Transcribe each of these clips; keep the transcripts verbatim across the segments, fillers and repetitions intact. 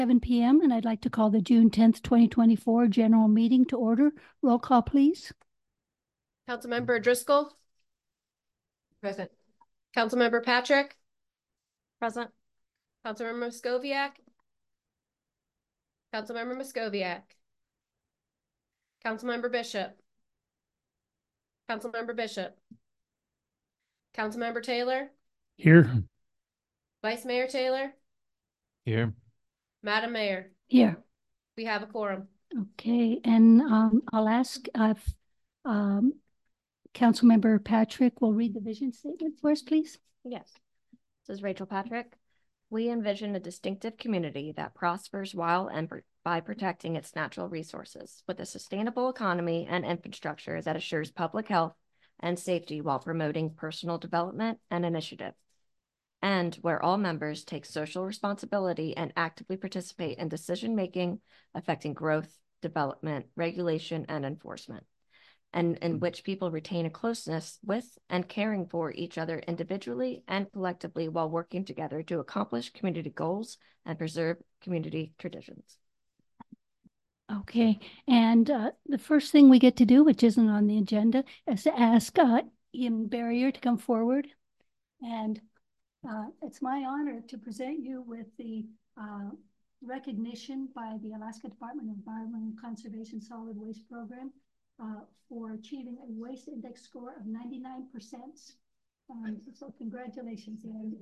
seven p m and I'd like to call the June tenth, twenty twenty-four general meeting to order. Roll call, please. Councilmember Driscoll. Present. Councilmember Patrick. Present. Councilmember Moscoviak. Councilmember Moscoviak. Councilmember Bishop. Councilmember Bishop. Councilmember Taylor. Here. Vice Mayor Taylor. Here. Madam Mayor. Here. We have a quorum. Okay, and um, I'll ask if um, Councilmember Patrick will read the vision statement for us, please. Yes. This is Rachel Patrick. We envision a distinctive community that prospers while and by protecting its natural resources with a sustainable economy and infrastructure that assures public health and safety while promoting personal development and initiative, and where all members take social responsibility and actively participate in decision-making affecting growth, development, regulation, and enforcement, and in which people retain a closeness with and caring for each other individually and collectively while working together to accomplish community goals and preserve community traditions. Okay, and uh, the first thing we get to do, which isn't on the agenda, is to ask uh, Ian Barrier to come forward. And uh, it's my honor to present you with the uh, recognition by the Alaska Department of Environment and Conservation Solid Waste Program uh, for achieving a waste index score of ninety-nine percent. Um, so congratulations, Ian.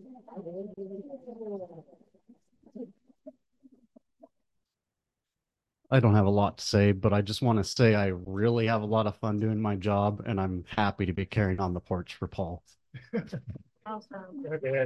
I don't have a lot to say, but I just want to say I really have a lot of fun doing my job, and I'm happy to be carrying on the torch for Paul. Awesome. Okay.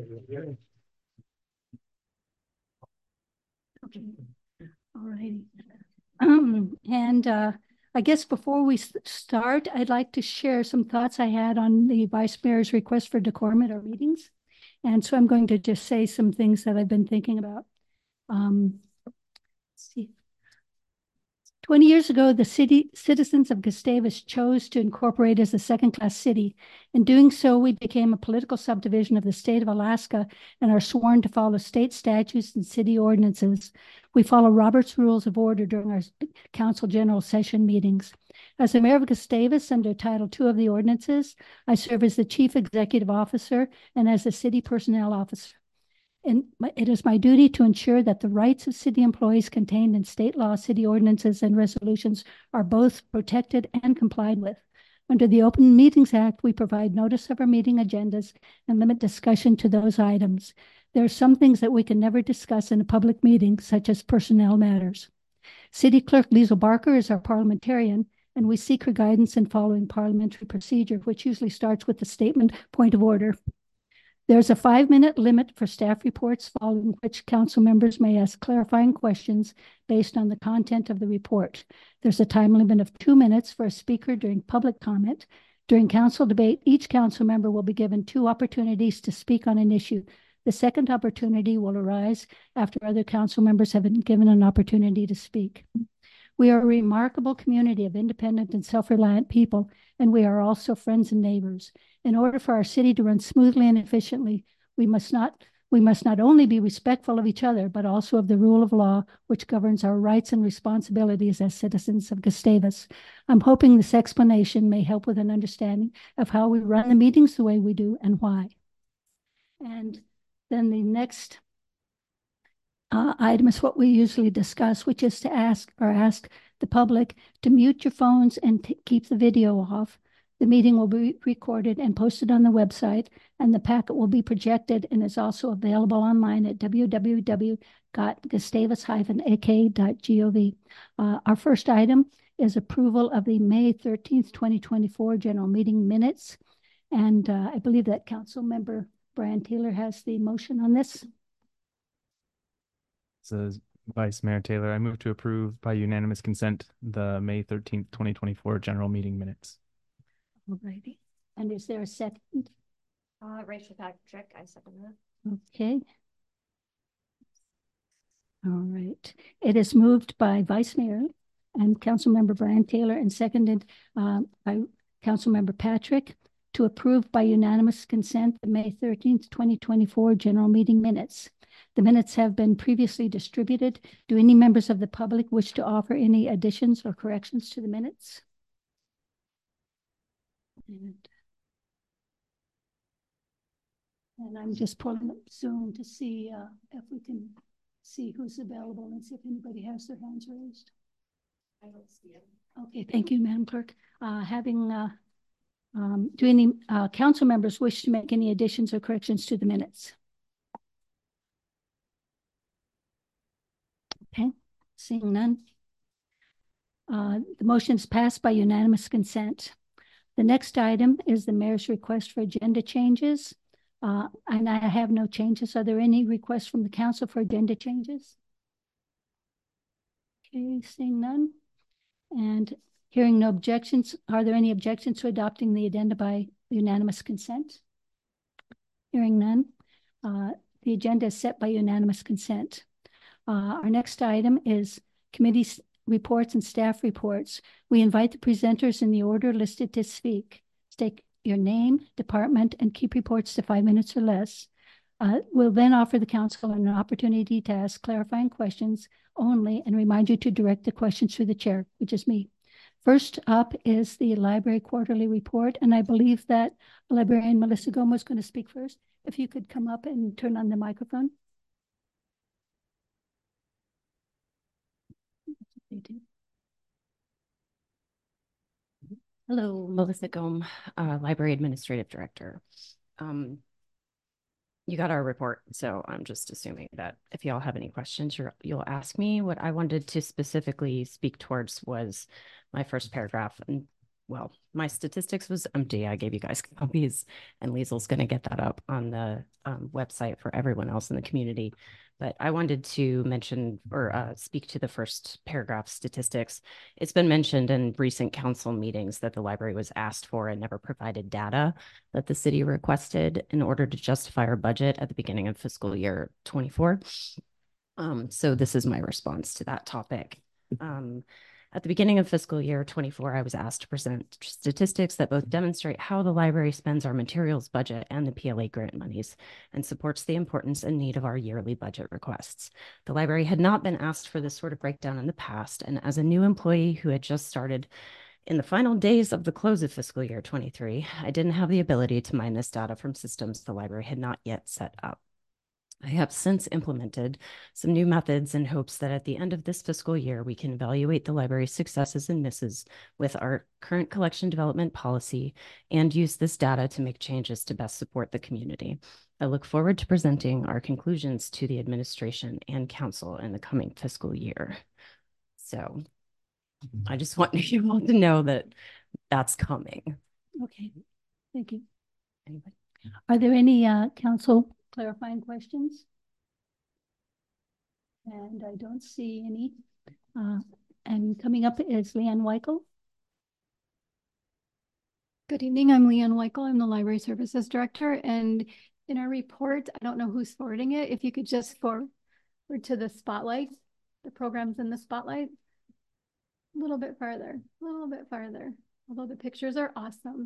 All righty. Um, and uh, I guess before we start, I'd like to share some thoughts I had on the Vice Mayor's request for decorum at our meetings. And so I'm going to just say some things that I've been thinking about. Um, let's see. twenty years ago, the city citizens of Gustavus chose to incorporate as a second-class city. In doing so, we became a political subdivision of the state of Alaska and are sworn to follow state statutes and city ordinances. We follow Robert's Rules of Order during our council general session meetings. As the mayor of Gustavus, under Title two of the ordinances, I serve as the chief executive officer and as the city personnel officer. And it is my duty to ensure that the rights of city employees contained in state law, city ordinances, and resolutions are both protected and complied with. Under the Open Meetings Act, we provide notice of our meeting agendas and limit discussion to those items. There are some things that we can never discuss in a public meeting, such as personnel matters. City Clerk Liesl Barker is our parliamentarian, and we seek her guidance in following parliamentary procedure, which usually starts with the statement, point of order. There's a five-minute limit for staff reports, following which council members may ask clarifying questions based on the content of the report. There's a time limit of two minutes for a speaker during public comment. During council debate, each council member will be given two opportunities to speak on an issue. The second opportunity will arise after other council members have been given an opportunity to speak. We are a remarkable community of independent and self-reliant people, and we are also friends and neighbors. In order for our city to run smoothly and efficiently, we must not we must not only be respectful of each other, but also of the rule of law, which governs our rights and responsibilities as citizens of Gustavus. I'm hoping this explanation may help with an understanding of how we run the meetings the way we do and why. And then the next uh, item is what we usually discuss, which is to ask or ask the public to mute your phones and t- keep the video off. The meeting will be recorded and posted on the website, and the packet will be projected and is also available online at w w w dot gustavus dash a k dot gov. Uh, our first item is approval of the May thirteenth, twenty twenty-four general meeting minutes. And uh, I believe that Council Member Brian Taylor has the motion on this. Says Vice Mayor Taylor, I move to approve by unanimous consent the May thirteenth, twenty twenty-four general meeting minutes. Alrighty. And is there a second? Uh, Rachel Patrick, I second that. Okay. All right. It is moved by Vice Mayor and Councilmember Brian Taylor and seconded uh, by Councilmember Patrick to approve by unanimous consent the May thirteenth, twenty twenty-four general meeting minutes. The minutes have been previously distributed. Do any members of the public wish to offer any additions or corrections to the minutes? And, and I'm just pulling up Zoom to see uh, if we can see who's available and see if anybody has their hands raised. I don't see it. Okay, thank you, Madam Clerk. Uh, having, uh, um, do any uh, council members wish to make any additions or corrections to the minutes? Okay, seeing none. Uh, the motion is passed by unanimous consent. The next item is the mayor's request for agenda changes. Uh, and I have no changes. Are there any requests from the council for agenda changes? Okay, seeing none. And hearing no objections, are there any objections to adopting the agenda by unanimous consent? Hearing none. Uh, the agenda is set by unanimous consent. Uh, our next item is committee reports and staff reports. We invite the presenters in the order listed to speak. State your name, department, and keep reports to five minutes or less. Uh, we'll then offer the council an opportunity to ask clarifying questions only and remind you to direct the questions through the chair, which is me. First up is the library quarterly report, and I believe that librarian Melissa Gomez is going to speak first. If you could come up and turn on the microphone. Hello, Melissa Gome, uh, Library Administrative Director. Um, you got our report, so I'm just assuming that if y'all have any questions, you're, you'll ask me. What I wanted to specifically speak towards was my first paragraph. And well, my statistics was empty. I gave you guys copies, and Liesel's going to get that up on the um, website for everyone else in the community. But I wanted to mention or uh, speak to the first paragraph statistics. It's been mentioned in recent council meetings that the library was asked for and never provided data that the city requested in order to justify our budget at the beginning of fiscal year twenty-four. Um, so this is my response to that topic. Um, At the beginning of fiscal year twenty-four, I was asked to present statistics that both demonstrate how the library spends our materials budget and the P L A grant monies and supports the importance and need of our yearly budget requests. The library had not been asked for this sort of breakdown in the past, and as a new employee who had just started in the final days of the close of fiscal year twenty-three, I didn't have the ability to mine this data from systems the library had not yet set up. I have since implemented some new methods in hopes that at the end of this fiscal year, we can evaluate the library's successes and misses with our current collection development policy and use this data to make changes to best support the community. I look forward to presenting our conclusions to the administration and council in the coming fiscal year. So I just want you all to know that that's coming. Okay, thank you. Anybody? Are there any uh, council clarifying questions? And I don't see any. Uh, and coming up is Leanne Weichel. Good evening, I'm Leanne Weichel. I'm the Library Services Director. And in our report, I don't know who's forwarding it. If you could just forward to the spotlight, the programs in the spotlight. A little bit farther, a little bit farther. Although the pictures are awesome.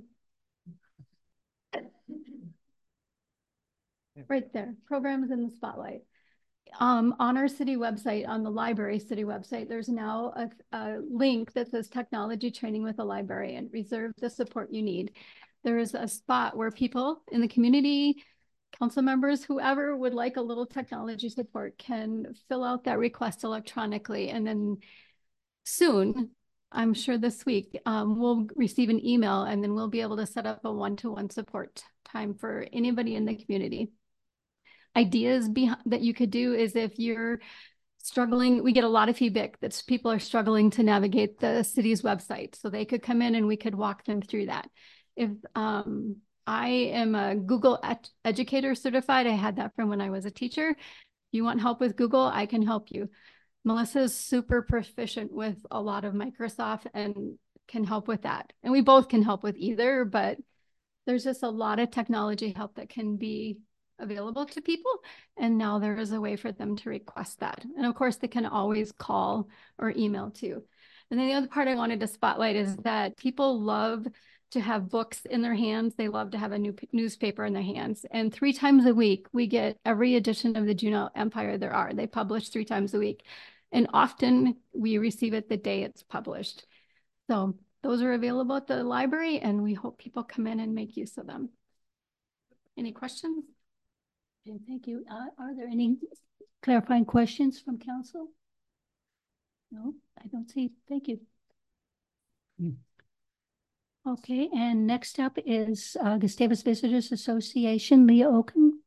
Right there, programs in the spotlight. Um, on our city website, on the library city website, there's now a, a link that says technology training with a librarian. Reserve the support you need. There is a spot where people in the community, council members, whoever would like a little technology support can fill out that request electronically. And then soon, I'm sure this week, um, we'll receive an email and then we'll be able to set up a one-to-one support time for anybody in the community. Ideas that you could do is if you're struggling, we get a lot of feedback that people are struggling to navigate the city's website. So they could come in and we could walk them through that. If um, I am a Google ed educator certified, I had that from when I was a teacher. If you want help with Google, I can help you. Melissa's super proficient with a lot of Microsoft and can help with that. And we both can help with either, but there's just a lot of technology help that can be available to people. And now there is a way for them to request that. And of course, they can always call or email too. And then the other part I wanted to spotlight is that people love to have books in their hands. They love to have a new newspaper in their hands. And three times a week, we get every edition of the Juneau Empire there are. They publish three times a week. And often we receive it the day it's published. So those are available at the library, and we hope people come in and make use of them. Any questions? Okay, thank you. Uh, are there any clarifying questions from council? No, I don't see. Thank you. Mm. Okay, and next up is uh, Gustavus Visitors Association, Leah Oaken.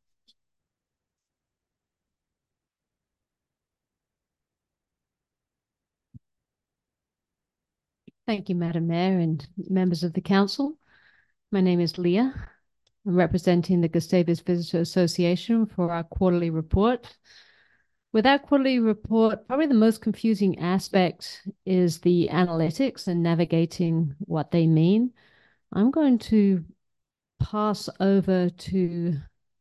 Thank you, Madam Mayor and members of the council. My name is Leah. I'm representing the Gustavus Visitor Association for our quarterly report. With our quarterly report, probably the most confusing aspect is the analytics and navigating what they mean. I'm going to pass over to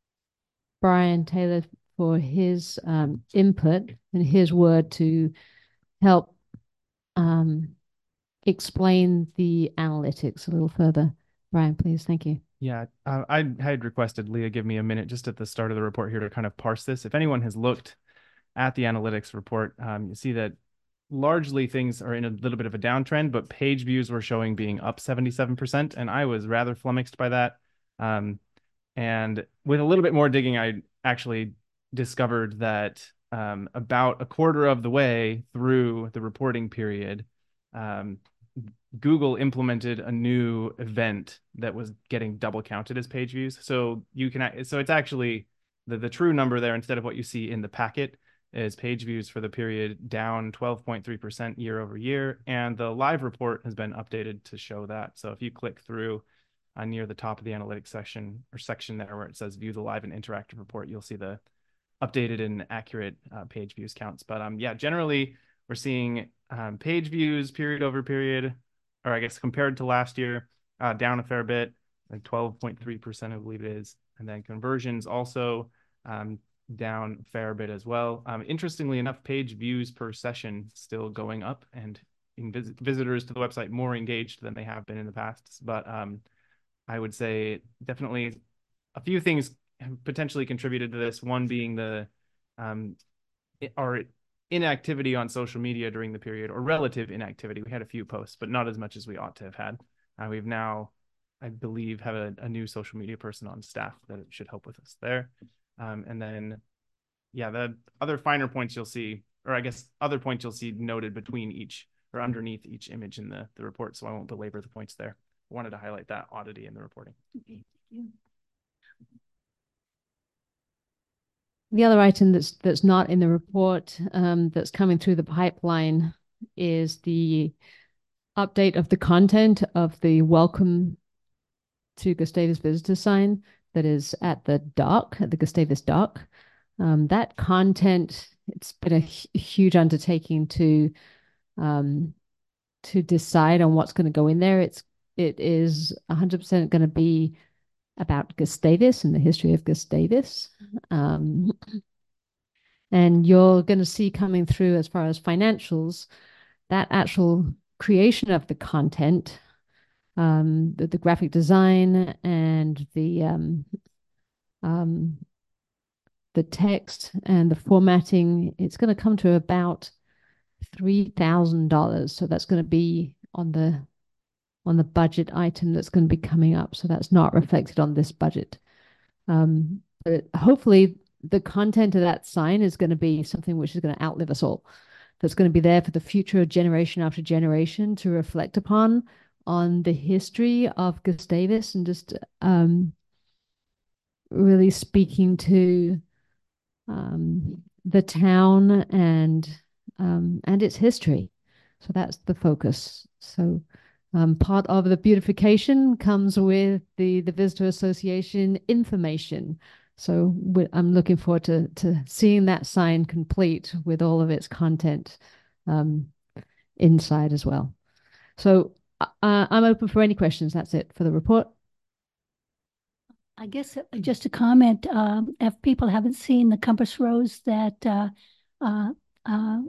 Brian Taylor for his um, input and his word to help um, explain the analytics a little further. Brian, please. Thank you. Yeah, uh, I had requested Leah give me a minute just at the start of the report here to kind of parse this. If anyone has looked at the analytics report, um, you see that largely things are in a little bit of a downtrend, but page views were showing being up seventy-seven percent, and I was rather flummoxed by that. Um, and with a little bit more digging, I actually discovered that um, about a quarter of the way through the reporting period, um, Google implemented a new event that was getting double counted as page views. So you can, so it's actually the, the true number there, instead of what you see in the packet, is page views for the period down twelve point three percent year over year. And the live report has been updated to show that. So if you click through uh, near the top of the analytics section or section there where it says view the live and interactive report, you'll see the updated and accurate uh, page views counts. But um, yeah, generally we're seeing um, page views period over period, or I guess compared to last year, uh, down a fair bit, like twelve point three percent, I believe it is. And then conversions also um, down a fair bit as well. Um, interestingly enough, page views per session still going up, and in vis visitors to the website more engaged than they have been in the past. But um, I would say definitely a few things have potentially contributed to this. One being the um, our inactivity on social media during the period, or relative inactivity. We had a few posts, but not as much as we ought to have had. Uh, we've now, I believe, have a, a new social media person on staff that should help with us there. Um, and then, yeah, the other finer points you'll see, or I guess other points you'll see noted between each or underneath each image in the, the report. So I won't belabor the points there. I wanted to highlight that oddity in the reporting. Okay, thank you. The other item that's that's not in the report um, that's coming through the pipeline is the update of the content of the welcome to Gustavus visitor sign that is at the dock, at the Gustavus dock. Um, that content, it's been a huge undertaking to um, to decide on what's going to go in there. It's it is one hundred percent going to be about Gustavus and the history of Gustavus. Um, and you're going to see coming through, as far as financials, that actual creation of the content, um, the, the graphic design and the um, um, the text and the formatting, it's going to come to about three thousand dollars. So that's going to be on the on the budget item that's going to be coming up. So that's not reflected on this budget. Um, but hopefully the content of that sign is going to be something which is going to outlive us all. That's going to be there for the future generation after generation to reflect upon on the history of Gustavus, and just um, really speaking to um, the town and um, and its history. So that's the focus. So Um, part of the beautification comes with the, the Visitor Association information. So I'm looking forward to, to seeing that sign complete with all of its content um, inside as well. So uh, I'm open for any questions. That's it for the report. I guess just a comment, um, if people haven't seen the compass rose that uh, uh, uh,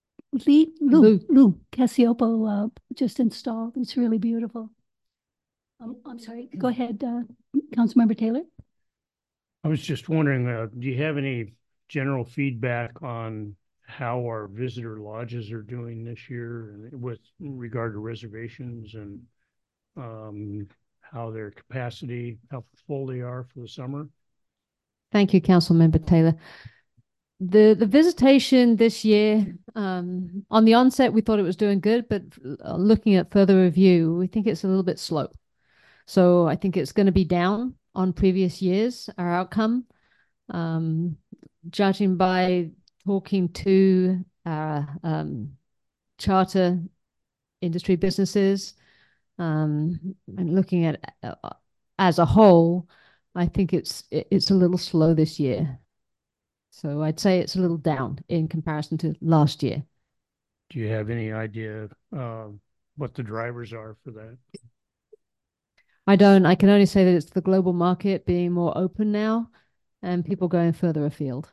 Lee, Lou, Lou. Lou Casiopo uh, just installed. It's really beautiful. Um, I'm sorry, go ahead, uh, Councilmember Taylor. I was just wondering, uh, do you have any general feedback on how our visitor lodges are doing this year and with regard to reservations and um, how their capacity, how full they are for the summer? Thank you, Councilmember Taylor. The the visitation this year, um, on the onset, we thought it was doing good, but uh, looking at further review, we think it's a little bit slow. So I think it's going to be down on previous years, our outcome. Um, judging by talking to our um, charter industry businesses um, and looking at uh, as a whole, I think it's it's a little slow this year. So I'd say it's a little down in comparison to last year. Do you have any idea uh, what the drivers are for that? I don't. I can only say that it's the global market being more open now and people going further afield.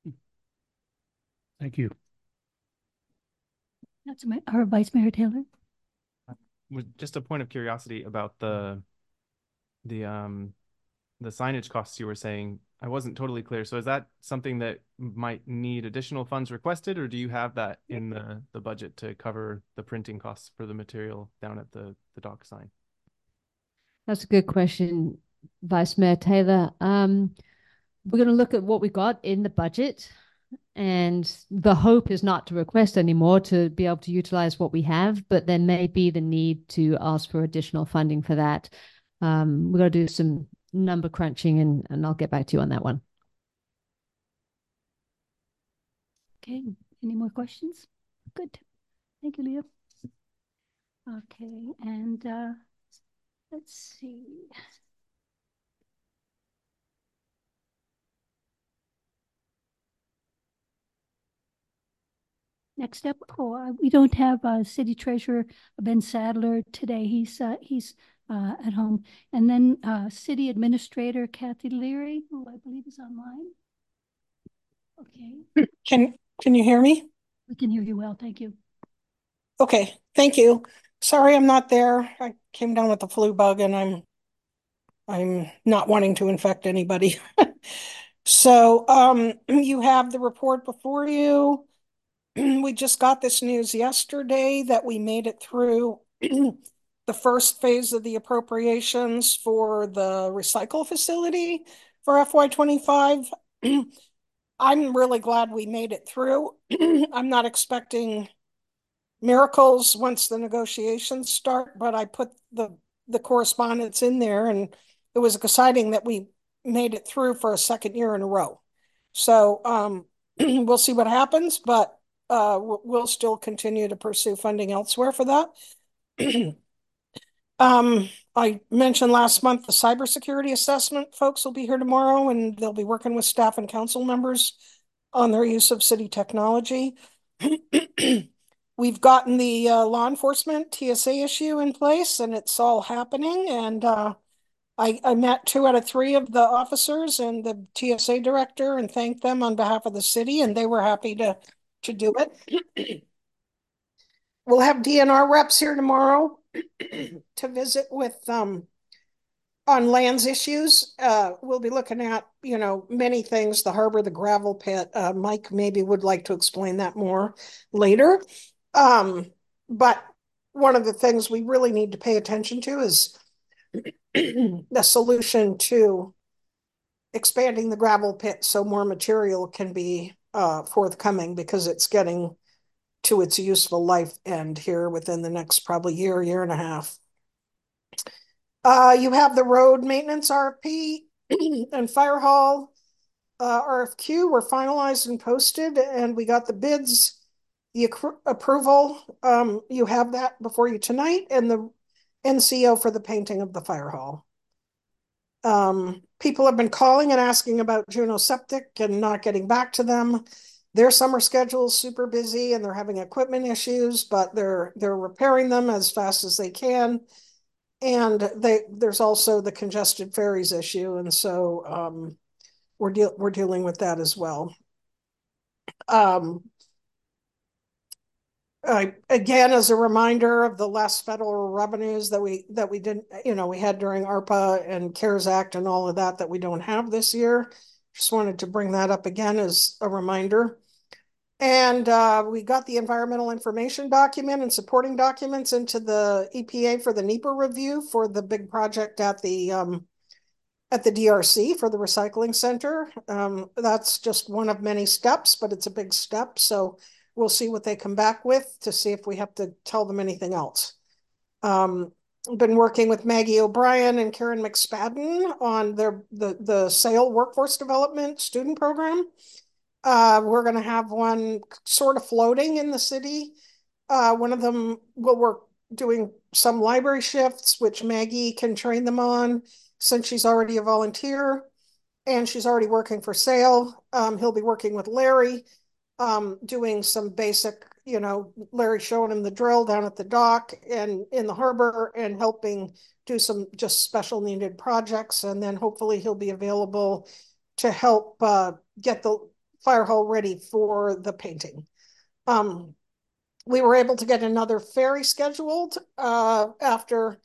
Thank you. That's my, our Vice Mayor Taylor. With just a point of curiosity about the the um the signage costs you were saying, I wasn't totally clear. So is that something that might need additional funds requested, or do you have that in the the budget to cover the printing costs for the material down at the the dock sign? That's a good question, Vice Mayor Taylor. Um, we're going to look at what we got in the budget, and the hope is not to request anymore, to be able to utilize what we have, but there may be the need to ask for additional funding for that. Um, we're going to do some number crunching, and, and I'll get back to you on that one. Okay, any more questions? Good. Thank you, Leah. Okay, and uh, let's see. Next up, oh, uh, we don't have uh, City Treasurer Ben Sadler today. He's uh, he's uh, at home, and then uh, City Administrator Kathy Leary, who I believe is online. Okay. Can can you hear me? We can hear you well. Thank you. Okay, thank you. Sorry, I'm not there. I came down with the flu bug, and I'm I'm not wanting to infect anybody. So, um, you have the report before you. We just got this news yesterday that we made it through the first phase of the appropriations for the recycle facility for F Y twenty-five. I'm really glad we made it through. I'm not expecting miracles once the negotiations start, but I put the, the correspondence in there, and it was exciting that we made it through for a second year in a row. So um, we'll see what happens, but uh, we'll still continue to pursue funding elsewhere for that. um, I mentioned last month the cybersecurity assessment folks will be here tomorrow, and they'll be working with staff and council members on their use of city technology. We've gotten the uh, law enforcement T S A issue in place, and it's all happening. And uh, I, I met two out of three of the officers and the T S A director and thanked them on behalf of the city, and they were happy to to do it. We'll have D N R reps here tomorrow to visit with um on lands issues. Uh, we'll be looking at, you know, many things, the harbor, the gravel pit. Uh, Mike maybe would like to explain that more later. Um, but one of the things we really need to pay attention to is the solution to expanding the gravel pit so more material can be uh, forthcoming, because it's getting to its useful life end here within the next probably year, year and a half. Uh, you have the road maintenance R F P and fire hall uh, R F Q were finalized and posted, and we got the bids, the approval. Um, you have that before you tonight, and the N C O for the painting of the fire hall. Um, people have been calling and asking about Juneau Septic and not getting back to them. Their summer schedule is super busy, and they're having equipment issues, but they're they're repairing them as fast as they can. And they there's also the congested ferries issue, and so um, we're deal we're dealing with that as well. Um, I, again, as a reminder of the less federal revenues that we that we didn't, you know, we had during ARPA and CARES Act and all of that that we don't have this year. Just wanted to bring that up again as a reminder. And uh, we got the environmental information document and supporting documents into the E P A for the NEPA review for the big project at the um, at the D R C for the recycling center. Um, that's just one of many steps, but it's a big step. So we'll see what they come back with to see if we have to tell them anything else. Um, I've been working with Maggie O'Brien and Karen McSpadden on their the, the S A I L workforce development student program. Uh, we're going to have one sort of floating in the city. Uh, one of them will work doing some library shifts, which Maggie can train them on since she's already a volunteer and she's already working for S A I L. Um, he'll be working with Larry, um, doing some basic, you know, Larry showing him the drill down at the dock and in the harbor and helping do some just special needed projects. And then hopefully he'll be available to help uh, get the fire hall ready for the painting. Um, we were able to get another ferry scheduled uh, after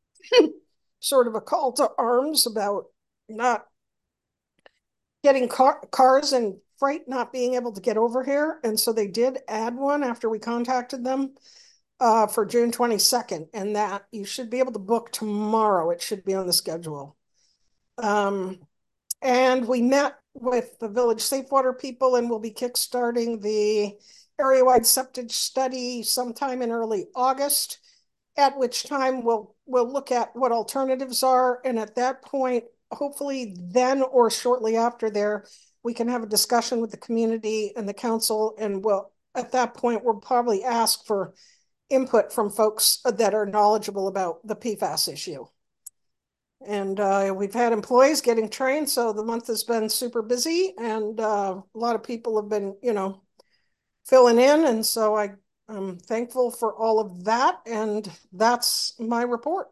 sort of a call to arms about not getting car cars and freight not being able to get over here. And so they did add one after we contacted them uh, for June twenty-second. And that you should be able to book tomorrow. It should be on the schedule. Um, and we met with the Village Safe Water people and we'll be kickstarting the area-wide septic study sometime in early August, at which time we'll we'll look at what alternatives are. And at that point, hopefully then or shortly after there, we can have a discussion with the community and the council. And we'll, at that point, we'll probably ask for input from folks that are knowledgeable about the P FAS issue. And uh, we've had employees getting trained, so the month has been super busy, and uh, a lot of people have been, you know, filling in. And so I, I'm thankful for all of that, and that's my report.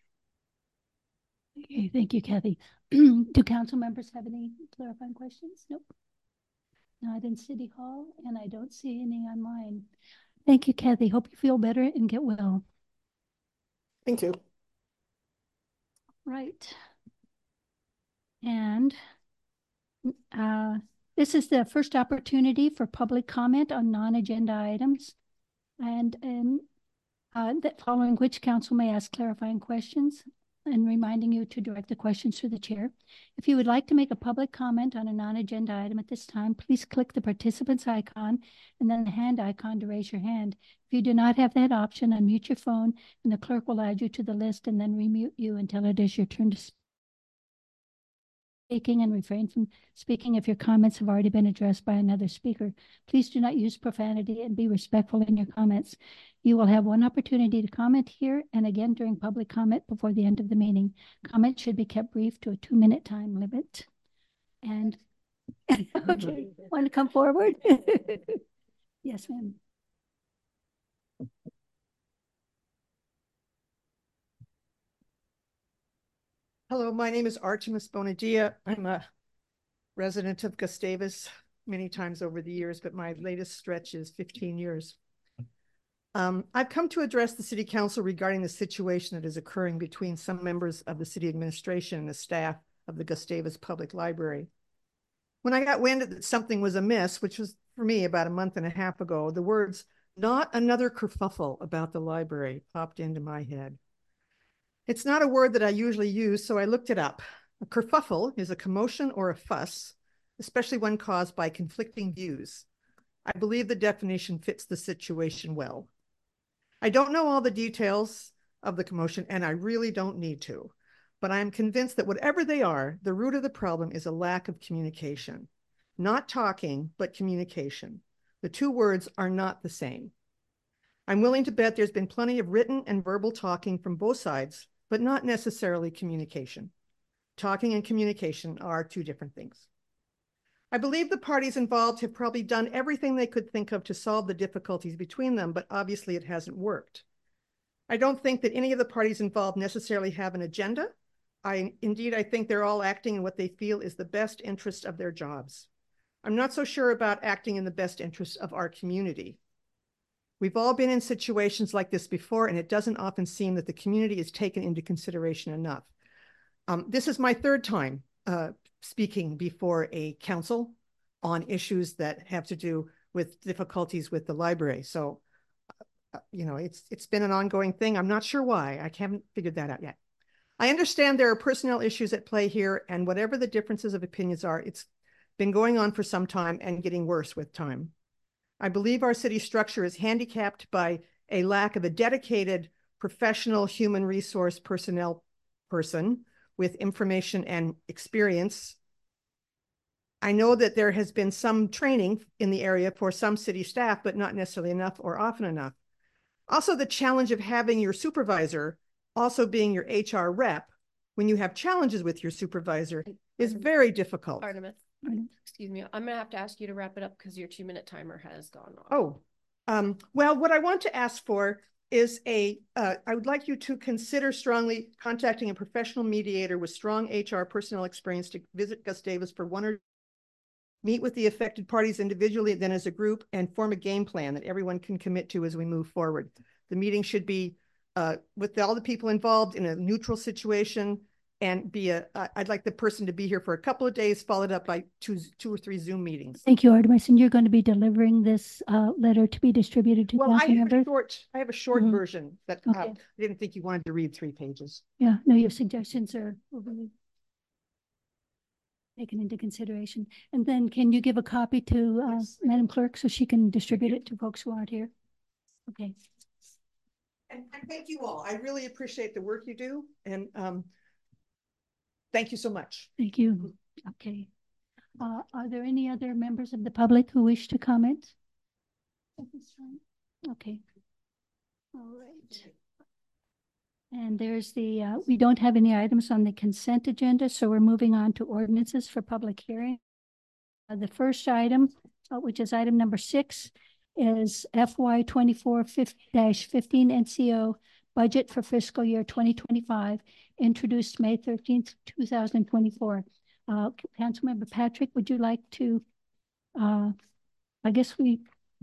Okay, thank you, Kathy. Do council members have any clarifying questions? Nope. Not in City Hall, and I don't see any online. Thank you, Kathy. Hope you feel better and get well. Thank you. Right. And uh, this is the first opportunity for public comment on non-agenda items, and, and uh, that following which council may ask clarifying questions, and reminding you to direct the questions to the chair. If you would like to make a public comment on a non-agenda item at this time, please click the participants icon and then the hand icon to raise your hand. If you do not have that option, unmute your phone and the clerk will add you to the list and then remute you until it is your turn to speak. Speaking and refrain from speaking if your comments have already been addressed by another speaker. Please do not use profanity and be respectful in your comments. You will have one opportunity to comment here and again during public comment before the end of the meeting. Comments should be kept brief to a two minute time limit. And okay, want to come forward? Yes, ma'am. Hello, my name is Artemis Bonadilla. I'm a resident of Gustavus many times over the years, but my latest stretch is fifteen years. Um, I've come to address the City Council regarding the situation that is occurring between some members of the city administration and the staff of the Gustavus Public Library. When I got wind that something was amiss, which was for me about a month and a half ago, the words, "not another kerfuffle about the library," popped into my head. It's not a word that I usually use, so I looked it up. A kerfuffle is a commotion or a fuss, especially one caused by conflicting views. I believe the definition fits the situation well. I don't know all the details of the commotion, and I really don't need to, but I am convinced that whatever they are, the root of the problem is a lack of communication. Not talking, but communication. The two words are not the same. I'm willing to bet there's been plenty of written and verbal talking from both sides, but not necessarily communication. Talking and communication are two different things. I believe the parties involved have probably done everything they could think of to solve the difficulties between them, but obviously it hasn't worked. I don't think that any of the parties involved necessarily have an agenda. I, indeed, I think they're all acting in what they feel is the best interest of their jobs. I'm not so sure about acting in the best interest of our community. We've all been in situations like this before, and it doesn't often seem that the community is taken into consideration enough. Um, this is my third time uh, speaking before a council on issues that have to do with difficulties with the library. So, uh, you know, it's it's been an ongoing thing. I'm not sure why. I haven't figured that out yet. I understand there are personnel issues at play here, and whatever the differences of opinions are, it's been going on for some time and getting worse with time. I believe our city structure is handicapped by a lack of a dedicated professional human resource personnel person with information and experience. I know that there has been some training in the area for some city staff, but not necessarily enough or often enough. Also, the challenge of having your supervisor also being your H R rep when you have challenges with your supervisor is very difficult. Artemis, excuse me. I'm gonna have to ask you to wrap it up because your two minute timer has gone off. Oh, um, well, what I want to ask for is a, uh, I would like you to consider strongly contacting a professional mediator with strong H R personnel experience to visit Gustavus for one or meet with the affected parties individually, then as a group, and form a game plan that everyone can commit to as we move forward. The meeting should be uh, with all the people involved in a neutral situation, and be a, uh, I'd like the person to be here for a couple of days, followed up by two, two or three Zoom meetings. Thank you, Artemis. And you're going to be delivering this uh, letter to be distributed to well, council I have members? A short, I have a short Mm-hmm. version that okay. uh, I didn't think you wanted to read three pages. Yeah, no, your suggestions are will be taken into consideration. And then can you give a copy to uh, yes. Madam Clerk so she can distribute it to folks who aren't here? Okay. And, and thank you all. I really appreciate the work you do. And um, thank you so much. Thank you. Okay. Uh, are there any other members of the public who wish to comment at this time? Okay. All right. And there's the, uh, we don't have any items on the consent agenda, so we're moving on to ordinances for public hearing. Uh, the first item, uh, which is item number six, is F Y twenty-four dash fifteen N C O budget for fiscal year twenty twenty-five, introduced May thirteenth, two thousand twenty-four. Uh, Councilmember Patrick, would you like to, uh, I guess we,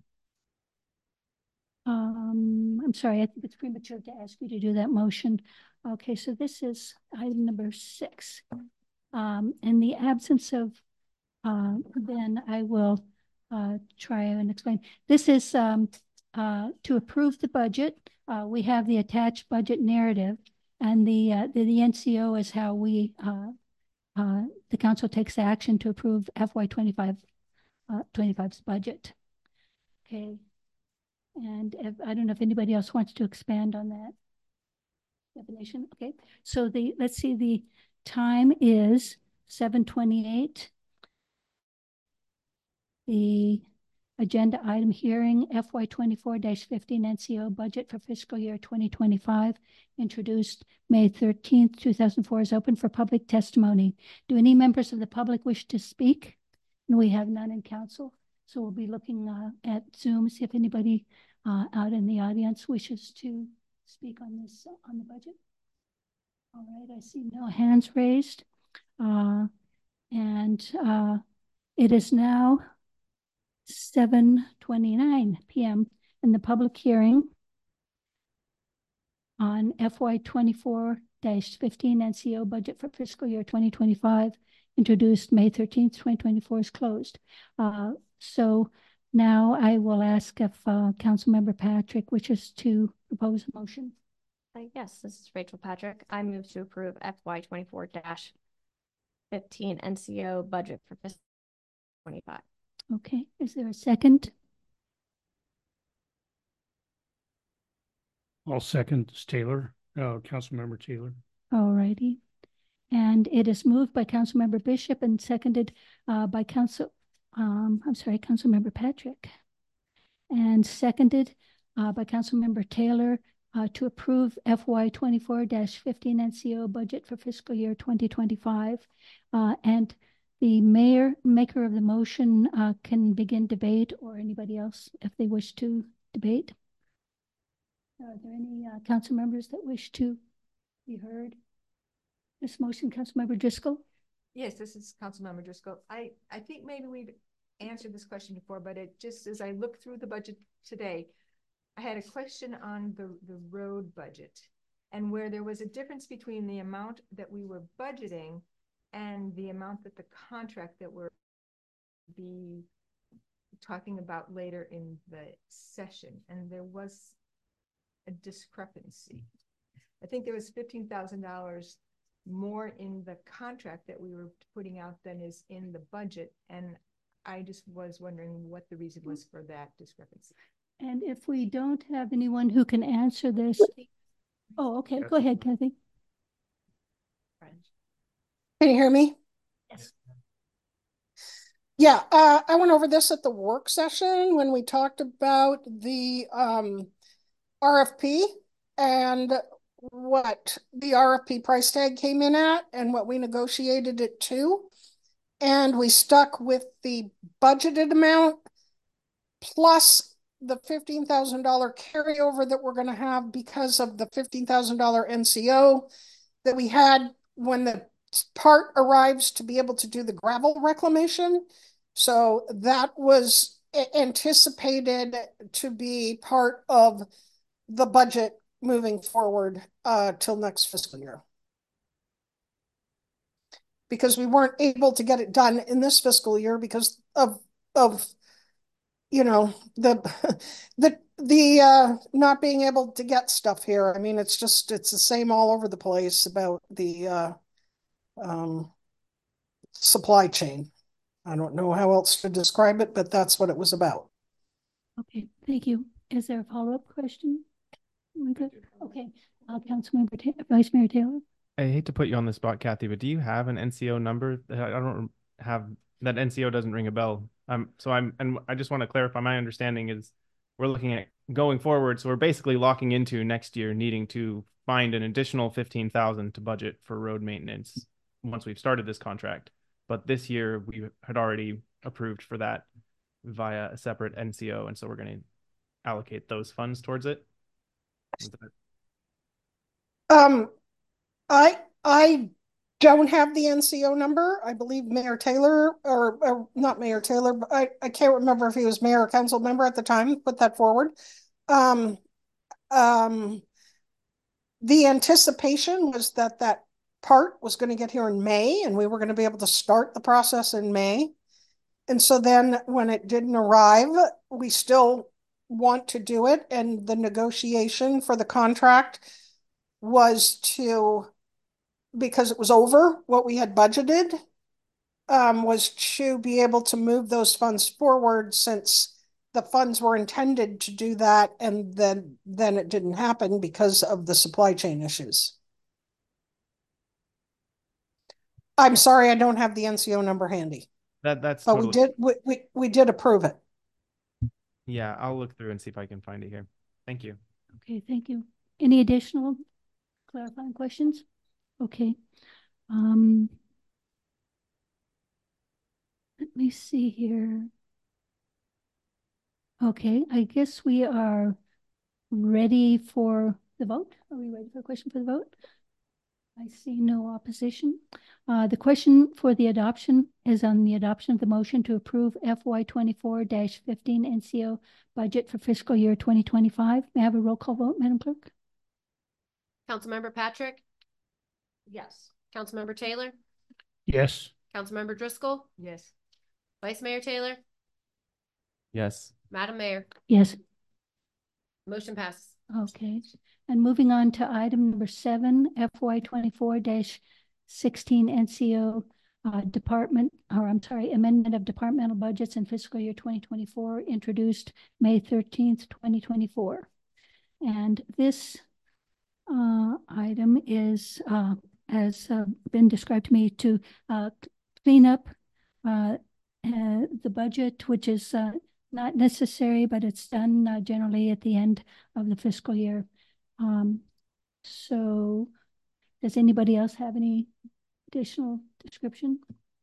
um, I'm sorry, I think it's premature to ask you to do that motion. Okay, so this is item number six. Um, in the absence of, uh, then I will uh, try and explain. This is um, uh, to approve the budget. Uh, we have the attached budget narrative, and the, uh, the, the N C O is how we, uh, uh, the council takes action to approve F Y twenty-five, uh, twenty-five's budget. Okay. And if, I don't know if anybody else wants to expand on that definition. Okay, so the let's see, the time is seven twenty-eight. The agenda item hearing F Y twenty-four dash fifteen N C O budget for fiscal year twenty twenty-five, introduced May thirteenth, two thousand four, is open for public testimony. Do any members of the public wish to speak? And we have none in council. So we'll be looking uh, at Zoom, see if anybody uh, out in the audience wishes to speak on this, uh, on the budget. All right, I see no hands raised. Uh, and uh, it is now seven twenty-nine p m and the public hearing on F Y twenty-four dash fifteen N C O budget for fiscal year twenty twenty-five, introduced May thirteenth, twenty twenty-four, is closed. Uh, so now I will ask if uh, Councilmember Patrick wishes to propose a motion. Uh, yes, this is Rachel Patrick. I move to approve F Y twenty-four dash fifteen N C O budget for fiscal twenty-five. Okay, is there a second? I'll second this Taylor, uh, Councilmember Taylor. All righty. And it is moved by Councilmember Bishop and seconded uh, by Council, um, I'm sorry, Councilmember Patrick. And seconded uh, by Councilmember Taylor uh, to approve F Y twenty-four dash fifteen N C O budget for fiscal year twenty twenty-five. Uh, and the mayor, maker of the motion, uh, can begin debate, or anybody else if they wish to debate. Are there any uh, council members that wish to be heard? This motion, Councilmember Driscoll. Yes, this is Councilmember Driscoll. I, I think maybe we've answered this question before, but it just, as I look through the budget today, I had a question on the, the road budget and where there was a difference between the amount that we were budgeting and the amount that the contract that we're be talking about later in the session. And there was a discrepancy. I think there was fifteen thousand dollars more in the contract that we were putting out than is in the budget. And I just was wondering what the reason was for that discrepancy. And if we don't have anyone who can answer this. Oh, okay. Go ahead, Kathy. Can you hear me? Yes. Yeah, uh, I went over this at the work session when we talked about the um, R F P and what the R F P price tag came in at and what we negotiated it to. And we stuck with the budgeted amount plus the fifteen thousand dollars carryover that we're going to have because of the fifteen thousand dollars N C O that we had when the part arrives to be able to do the gravel reclamation. So that was anticipated to be part of the budget moving forward uh, till next fiscal year. Because we weren't able to get it done in this fiscal year because of, of you know, the, the, the uh, not being able to get stuff here. I mean, it's just, it's the same all over the place about the uh, um, supply chain. I don't know how else to describe it, but that's what it was about. Okay, thank you. Is there a follow-up question? We good? Okay, uh, Councilmember Ta- Vice Mayor Taylor. I hate to put you on the spot, Kathy, but do you have an N C O number? I don't have that. N C O doesn't ring a bell. Um, so I'm, and I just want to clarify. My understanding is we're looking at going forward. So we're basically locking into next year, needing to find an additional fifteen thousand to budget for road maintenance once we've started this contract. But this year we had already approved for that via a separate N C O, and so we're going to allocate those funds towards it. Um, I I don't have the N C O number. I believe Mayor Taylor, or, or not Mayor Taylor, but I, I can't remember if he was mayor or council member at the time, put that forward. Um, um, the anticipation was that that part was going to get here in May and we were going to be able to start the process in May. And so then when it didn't arrive, we still want to do it. And the negotiation for the contract was to, because it was over what we had budgeted, um, was to be able to move those funds forward since the funds were intended to do that. And then, then it didn't happen because of the supply chain issues. I'm sorry, I don't have the N C O number handy. That that's but totally... we did we, we we did approve it. Yeah, I'll look through and see if I can find it here. Thank you. Okay, thank you. Any additional clarifying questions? Okay. Um, let me see here. Okay, I guess we are ready for the vote. Are we ready for a question for the vote? I see no opposition. Uh, the question for the adoption is on the adoption of the motion to approve F Y twenty-four dash fifteen N C O budget for fiscal year twenty twenty-five. May I have a roll call vote, Madam Clerk? Councilmember Patrick? Yes. Councilmember Taylor? Yes. Councilmember Driscoll? Yes. Vice Mayor Taylor? Yes. Madam Mayor? Yes. Motion passes. Okay. And moving on to item number seven, F Y twenty-four dash sixteen N C O uh, department, or I'm sorry, amendment of departmental budgets in fiscal year twenty twenty-four, introduced May thirteenth, twenty twenty-four. And this uh, item is, uh, has uh, been described to me to uh, clean up uh, uh, the budget, which is uh, not necessary, but it's done uh, generally at the end of the fiscal year. Um, so does anybody else have any additional description?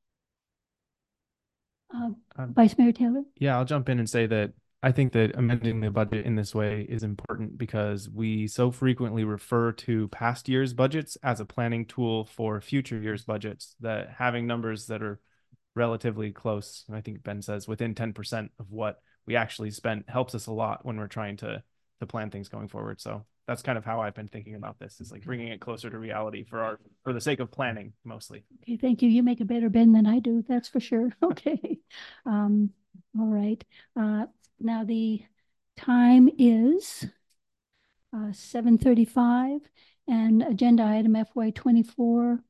Uh, um, Vice Mayor Taylor? Yeah, I'll jump in and say that I think that amending the budget in this way is important because we so frequently refer to past year's budgets as a planning tool for future year's budgets, that having numbers that are relatively close, and I think Ben says within ten percent of what we actually spent, helps us a lot when we're trying to to plan things going forward. So that's kind of how I've been thinking about this, is like bringing it closer to reality for our, for the sake of planning mostly. Okay, thank you. You make a better Ben than I do, that's for sure. Okay. Um, all right. Uh, now the time is uh, seven thirty-five, and agenda item F Y twenty-four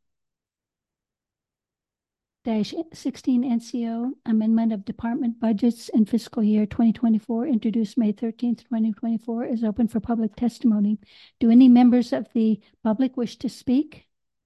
dash sixteen N C O, amendment of department budgets in fiscal year twenty twenty-four, introduced May thirteenth, twenty twenty-four, is open for public testimony. Do any members of the public wish to speak?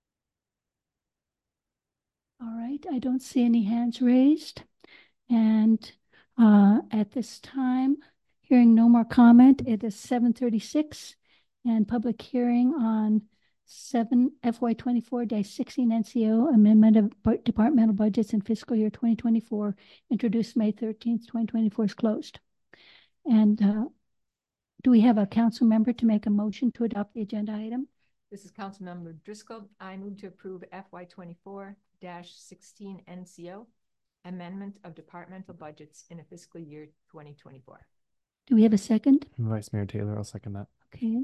All right, I don't see any hands raised. And uh, at this time, hearing no more comment, it is seven thirty-six, and public hearing on seven F Y twenty-four dash sixteen N C O, amendment of bu- departmental budgets in fiscal year twenty twenty-four, introduced May thirteenth, twenty twenty-four, is closed. And uh, do we have a council member to make a motion to adopt the agenda item? This is Councilmember Driscoll. I move to approve F Y twenty-four dash sixteen N C O, amendment of departmental budgets in a fiscal year twenty twenty-four. Do we have a second? Vice Mayor Taylor, I'll second that. Okay.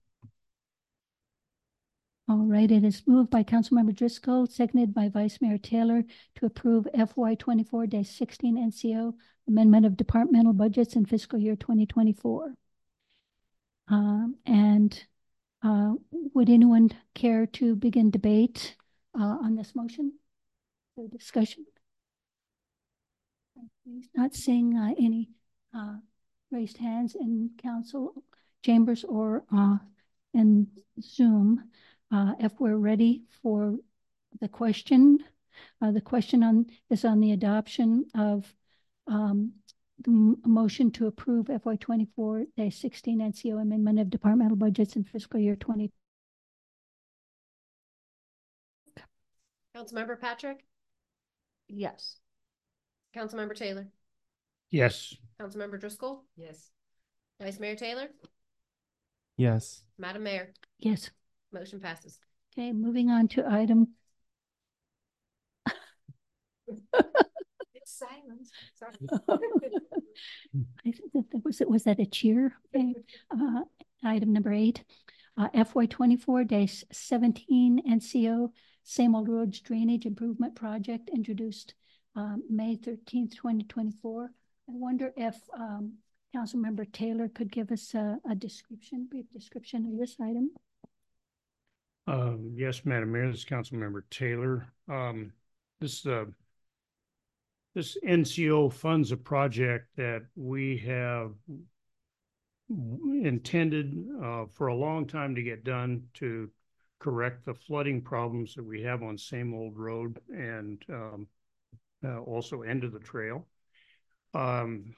All right, it is moved by Councilmember Driscoll, seconded by Vice Mayor Taylor, to approve F Y twenty-four dash sixteen N C O, amendment of departmental budgets in fiscal year twenty twenty-four. Um, and uh, would anyone care to begin debate uh, on this motion? The discussion? Not seeing uh, any uh, raised hands in council chambers or uh, in Zoom. Uh, if we're ready for the question, uh, the question on is on the adoption of um, the motion to approve F Y twenty-four dash sixteen N C O, amendment of departmental budgets in fiscal year twenty. Councilmember Patrick, Yes. Councilmember Taylor, Yes. Councilmember Driscoll, Yes. Vice Mayor Taylor, Yes. Madam Mayor, Yes. motion passes. Okay, moving on to item. It's silence. Sorry. I think that, that was it. Was that a cheer? Okay. Uh, item number eight, uh, F Y twenty-four dash seventeen N C O, same old roads drainage improvement project, introduced um, May thirteenth, twenty twenty-four. I wonder if um, Councilmember Taylor could give us a, a description, brief description of this item. Um, yes, Madam Mayor, this is Councilmember Taylor. Um, this, uh, this N C O funds a project that we have intended uh, for a long time to get done to correct the flooding problems that we have on Same Old Road and um, uh, also end of the trail. Um,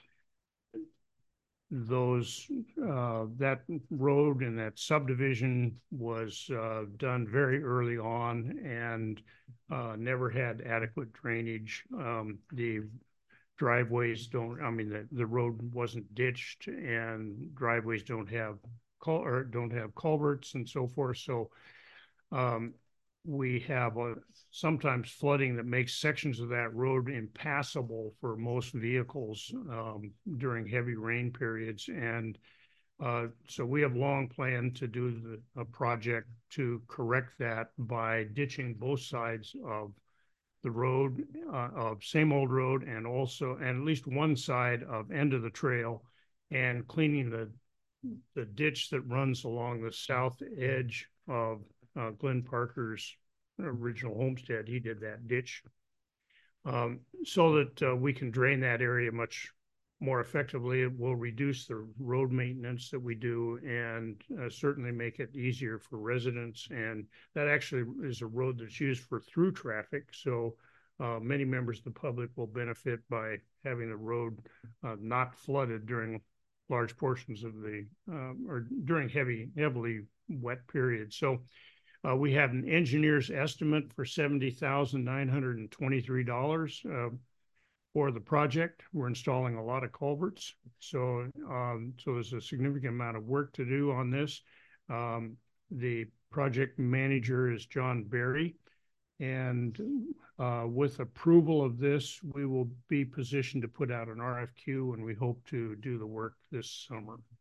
those uh, that road and that subdivision was uh, done very early on and uh, never had adequate drainage. Um, the driveways don't, I mean, the, the road wasn't ditched, and driveways don't have cul or don't have culverts and so forth. So um, we have a, sometimes flooding that makes sections of that road impassable for most vehicles um, during heavy rain periods. And uh, so we have long planned to do the, a project to correct that by ditching both sides of the road, uh, of Same Old Road, and also, and at least one side of End of the Trail, and cleaning the, the ditch that runs along the south edge of Uh, Glenn Parker's original homestead. He did that ditch um, so that uh, we can drain that area much more effectively. It will reduce the road maintenance that we do, and uh, certainly make it easier for residents. And that actually is a road that's used for through traffic. So uh, many members of the public will benefit by having the road uh, not flooded during large portions of the, um, or during heavy, heavily wet periods. So Uh, we have an engineer's estimate for seventy thousand nine hundred twenty-three dollars uh, for the project. We're installing a lot of culverts. So, um, so there's a significant amount of work to do on this. Um, the project manager is John Berry. And uh, with approval of this, we will be positioned to put out an R F Q, and we hope to do the work this summer.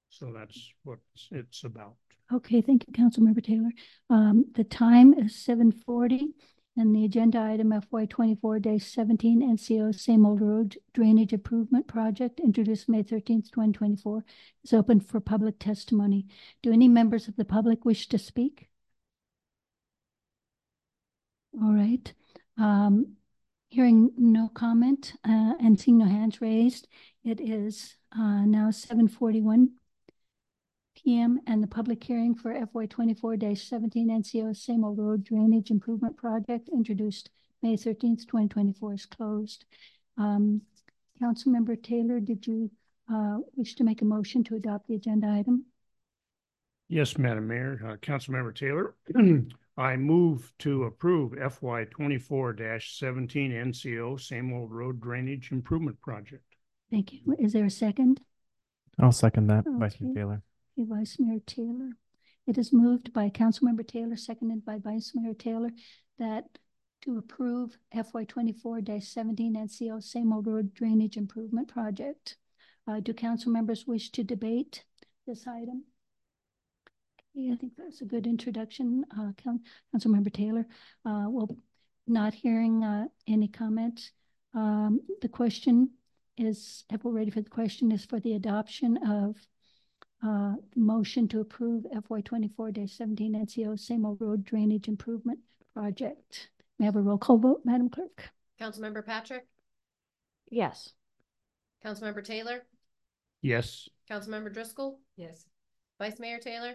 So that's what it's about. Okay, thank you, Councilmember Taylor. Um, the time is seven forty and the agenda item F Y twenty-four seventeen N C O Same Old Road Drainage Improvement Project introduced May thirteenth, twenty twenty-four is open for public testimony. Do any members of the public wish to speak? All right. Um, hearing no comment uh, and seeing no hands raised, it is uh, now seven forty-one P M and the public hearing for F Y twenty-four seventeen N C O Same Old Road Drainage Improvement Project introduced May thirteenth, twenty twenty-four is closed. Um, Councilmember Taylor, did you uh, wish to make a motion to adopt the agenda item? Yes, Madam Mayor, uh, Councilmember Taylor, I move to approve F Y twenty-four seventeen N C O Same Old Road Drainage Improvement Project. Thank you. Is there a second? I'll second that, Okay. Vice Mayor Taylor. Vice Mayor Taylor. It is moved by Councilmember Taylor, seconded by Vice Mayor Taylor, that to approve F Y twenty-four seventeen N C O Same Old Road Drainage Improvement Project. Uh, do council members wish to debate this item? Okay, I think that's a good introduction, uh, Council Councilmember Taylor. Uh, well, not hearing uh, any comments. Um, the question is, if we're ready for the question, is for the adoption of Uh, motion to approve F Y twenty-four seventeen N C O Same Old Road Drainage Improvement Project. May I have a roll call vote, Madam Clerk? Councilmember Patrick, Yes. Councilmember Taylor, Yes. Councilmember Driscoll, Yes. Vice Mayor Taylor,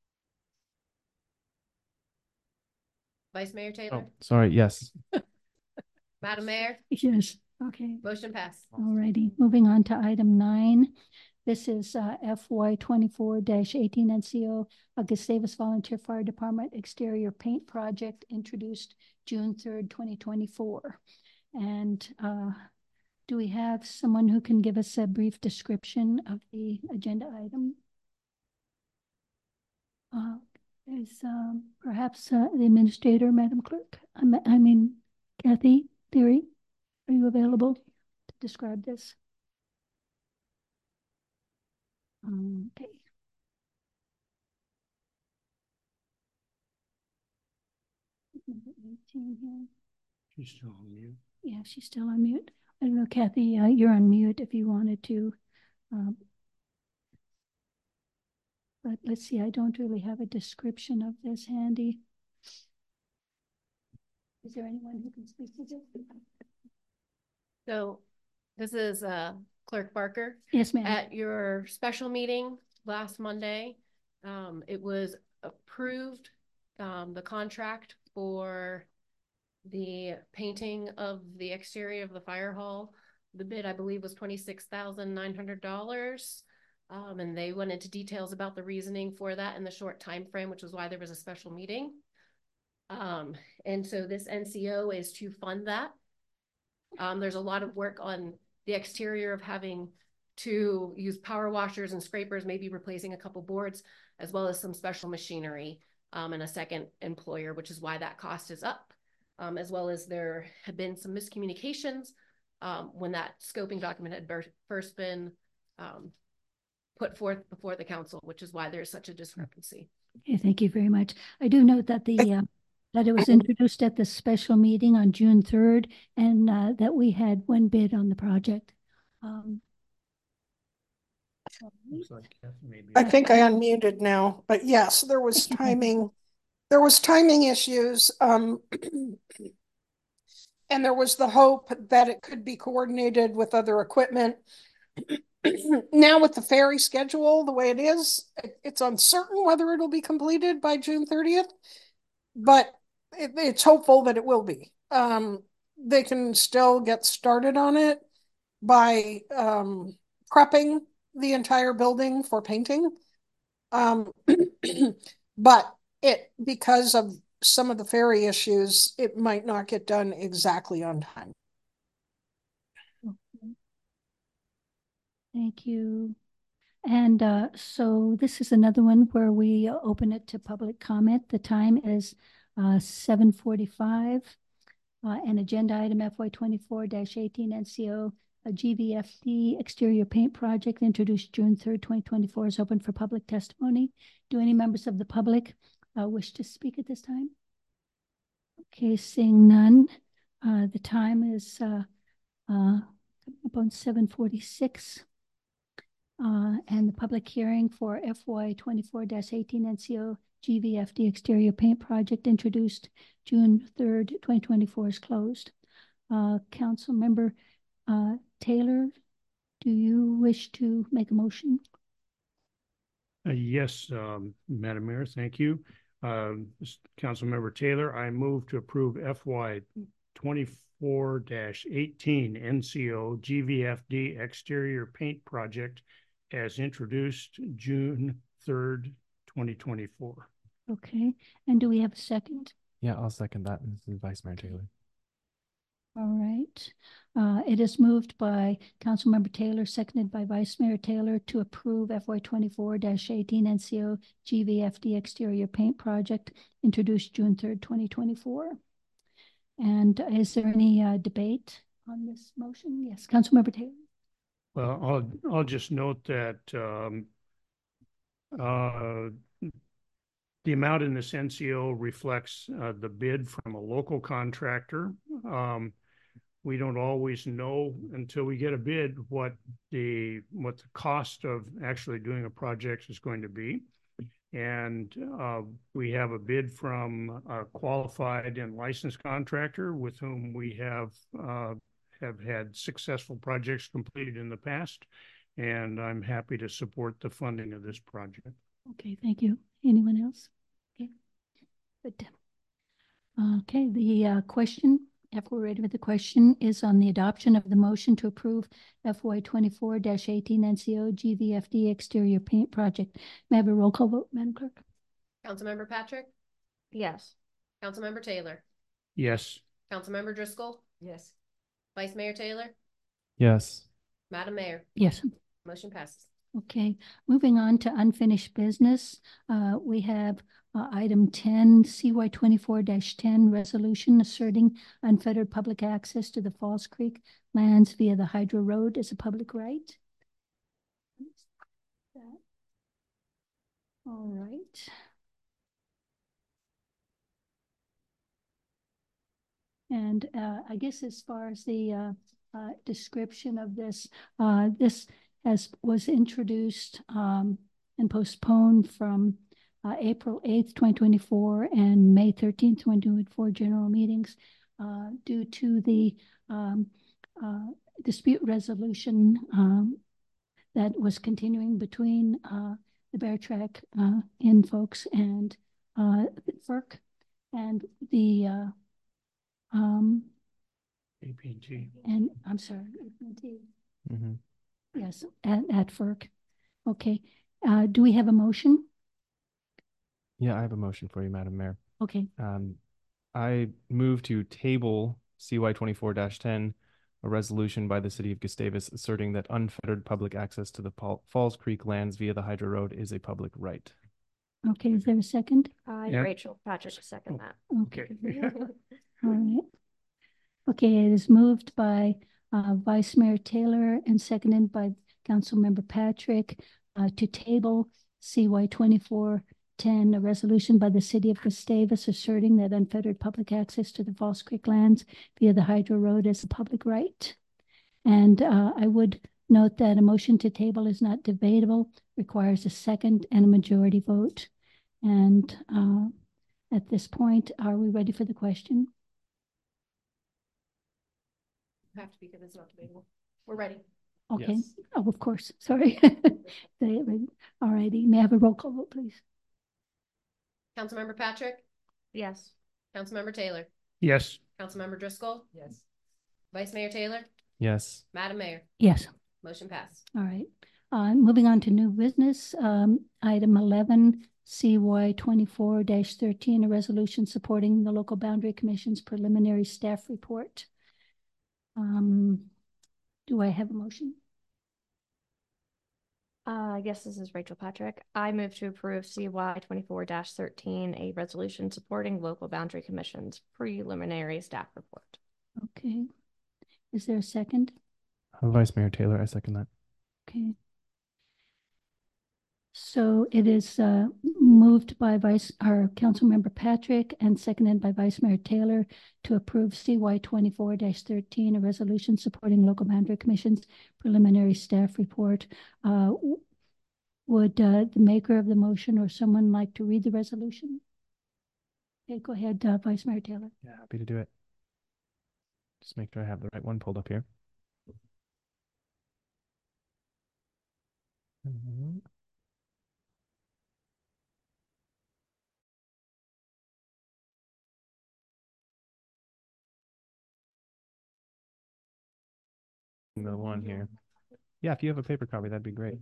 Vice Mayor Taylor, Oh, sorry, yes. Madam Mayor, Yes. Okay. motion passed. All righty. Moving on to item nine. This is uh, F Y twenty-four eighteen N C O uh, Gustavus Volunteer Fire Department Exterior Paint Project introduced June third, twenty twenty-four. And uh, do we have someone who can give us a brief description of the agenda item? Uh, is um, perhaps uh, the administrator, Madam Clerk? I, I mean, Kathy Theory, are you available to describe this? Okay. eighteen here. She's still on mute. Yeah, she's still on mute. I don't know, Kathy, uh, you're on mute if you wanted to. Um, but let's see, I don't really have a description of this handy. Is there anyone who can speak to this? So this is uh, Clerk Barker. Yes, ma'am. At your special meeting last Monday, um, it was approved, um, the contract for the painting of the exterior of the fire hall. The bid, I believe, was twenty-six thousand nine hundred dollars. Um, and they went into details about the reasoning for that in the short time frame, which was why there was a special meeting. Um, and so this N C O is to fund that. Um, there's a lot of work on the exterior of having to use power washers and scrapers, maybe replacing a couple boards, as well as some special machinery um, and a second employer, which is why that cost is up. Um, as well as there have been some miscommunications um, when that scoping document had first been um, put forth before the council, which is why there's such a discrepancy. Okay, thank you very much. I do note that the uh, that it was introduced at the special meeting on June third, and uh, that we had one bid on the project. Um, Looks like Kathy maybe. I think I unmuted now, but yes, there was timing. There was timing issues. Um, and there was the hope that it could be coordinated with other equipment. Now with the ferry schedule, the way it is, it, it's uncertain whether it'll be completed by June thirtieth, but it, it's hopeful that it will be. Um, they can still get started on it by um, prepping the entire building for painting. Um, but it, because of some of the ferry issues, it might not get done exactly on time. Thank you. And uh, so this is another one where we open it to public comment. The time is uh, seven forty-five. Uh, and agenda item F Y twenty-four eighteen N C O a G V F D exterior paint project introduced June third, twenty twenty-four is open for public testimony. Do any members of the public uh, wish to speak at this time? Okay, seeing none. Uh, the time is uh, uh, about seven forty-six. Uh, and the public hearing for F Y twenty-four eighteen N C O G V F D exterior paint project introduced June third, twenty twenty-four is closed. Uh, Council Member uh, Taylor, do you wish to make a motion? Uh, yes, um, Madam Mayor, thank you. Uh, Councilmember Taylor, I move to approve F Y twenty-four eighteen N C O G V F D exterior paint project as introduced June third, twenty twenty-four. Okay, and do we have a second? Yeah, I'll second that. This is Vice Mayor Taylor. All right. Uh, it is moved by Councilmember Taylor, seconded by Vice Mayor Taylor to approve F Y twenty-four eighteen N C O G V F D exterior paint project introduced June third, twenty twenty-four. And is there any uh, debate on this motion? Yes, Councilmember Taylor. Well, I'll, I'll just note that um, uh, the amount in this N C O reflects uh, the bid from a local contractor. Um, we don't always know until we get a bid what the what the cost of actually doing a project is going to be. And uh, we have a bid from a qualified and licensed contractor with whom we have uh, have had successful projects completed in the past. And I'm happy to support the funding of this project. Okay, thank you. Anyone else? Okay, good. Okay, the uh, question, if we're ready with the question, is on the adoption of the motion to approve F Y twenty-four eighteen N C O G V F D exterior paint project. May I have a roll call vote, Madam Clerk? Councilmember Patrick? Yes. Councilmember Taylor? Yes. Councilmember Driscoll? Yes. Vice Mayor Taylor? Yes. Madam Mayor? Yes. Motion passes. Okay, moving on to unfinished business. Uh, we have uh, item ten, C Y twenty-four ten, resolution asserting unfettered public access to the Falls Creek lands via the Hydro Road as a public right. All right. And uh, I guess as far as the uh, uh, description of this, uh, this as was introduced um, and postponed from uh, April eighth, twenty twenty-four and May thirteenth, twenty twenty-four general meetings uh, due to the um, uh, dispute resolution um, that was continuing between uh, the Bear Track uh, Inn folks and uh, F E R C and the uh, um, A P and T. And I'm sorry, A P and T. Mm-hmm. Yes, at, at F E R C. Okay. Uh, do we have a motion? Yeah, I have a motion for you, Madam Mayor. Okay. Um, I move to table C Y twenty-four ten, a resolution by the city of Gustavus asserting that unfettered public access to the Paul Falls Creek lands via the Hydro Road is a public right. Okay, is there a second? I, Yeah. Rachel Patrick, second that. Okay. Okay. All right. Okay, it is moved by uh, Vice Mayor Taylor and seconded by Councilmember Patrick uh, to table C Y twenty-four ten, a resolution by the city of Gustavus asserting that unfettered public access to the Falls Creek lands via the Hydro Road is a public right. And uh, I would note that a motion to table is not debatable, requires a second and a majority vote. And uh, at this point, are we ready for the question? Have to because it's not debatable. We're ready. Okay. Yes. Oh, of course. Sorry. All righty. May I have a roll call vote, please? Councilmember Patrick? Yes. Councilmember Taylor? Yes. Councilmember Driscoll? Yes. Vice Mayor Taylor? Yes. Madam Mayor? Yes. Motion passed. All right. Uh, moving on to new business, um, item eleven, C Y twenty-four thirteen, a resolution supporting the local boundary commission's preliminary staff report. Um, do I have a motion? Uh, I guess this is Rachel Patrick. I move to approve C Y twenty-four thirteen, a resolution supporting local boundary commission's preliminary staff report. Okay. Is there a second? Uh, Vice Mayor Taylor, I second that. Okay. So it is uh, moved by Vice or Councilmember Patrick and seconded by Vice Mayor Taylor to approve C Y twenty-four dash thirteen, a resolution supporting local boundary commission's preliminary staff report. Uh, would uh, the maker of the motion or someone like to read the resolution? Okay, go ahead, uh, Vice Mayor Taylor. Yeah, happy to do it. Just make sure I have the right one pulled up here. Mm-hmm. The one here. Yeah, if you have a paper copy, that'd be great.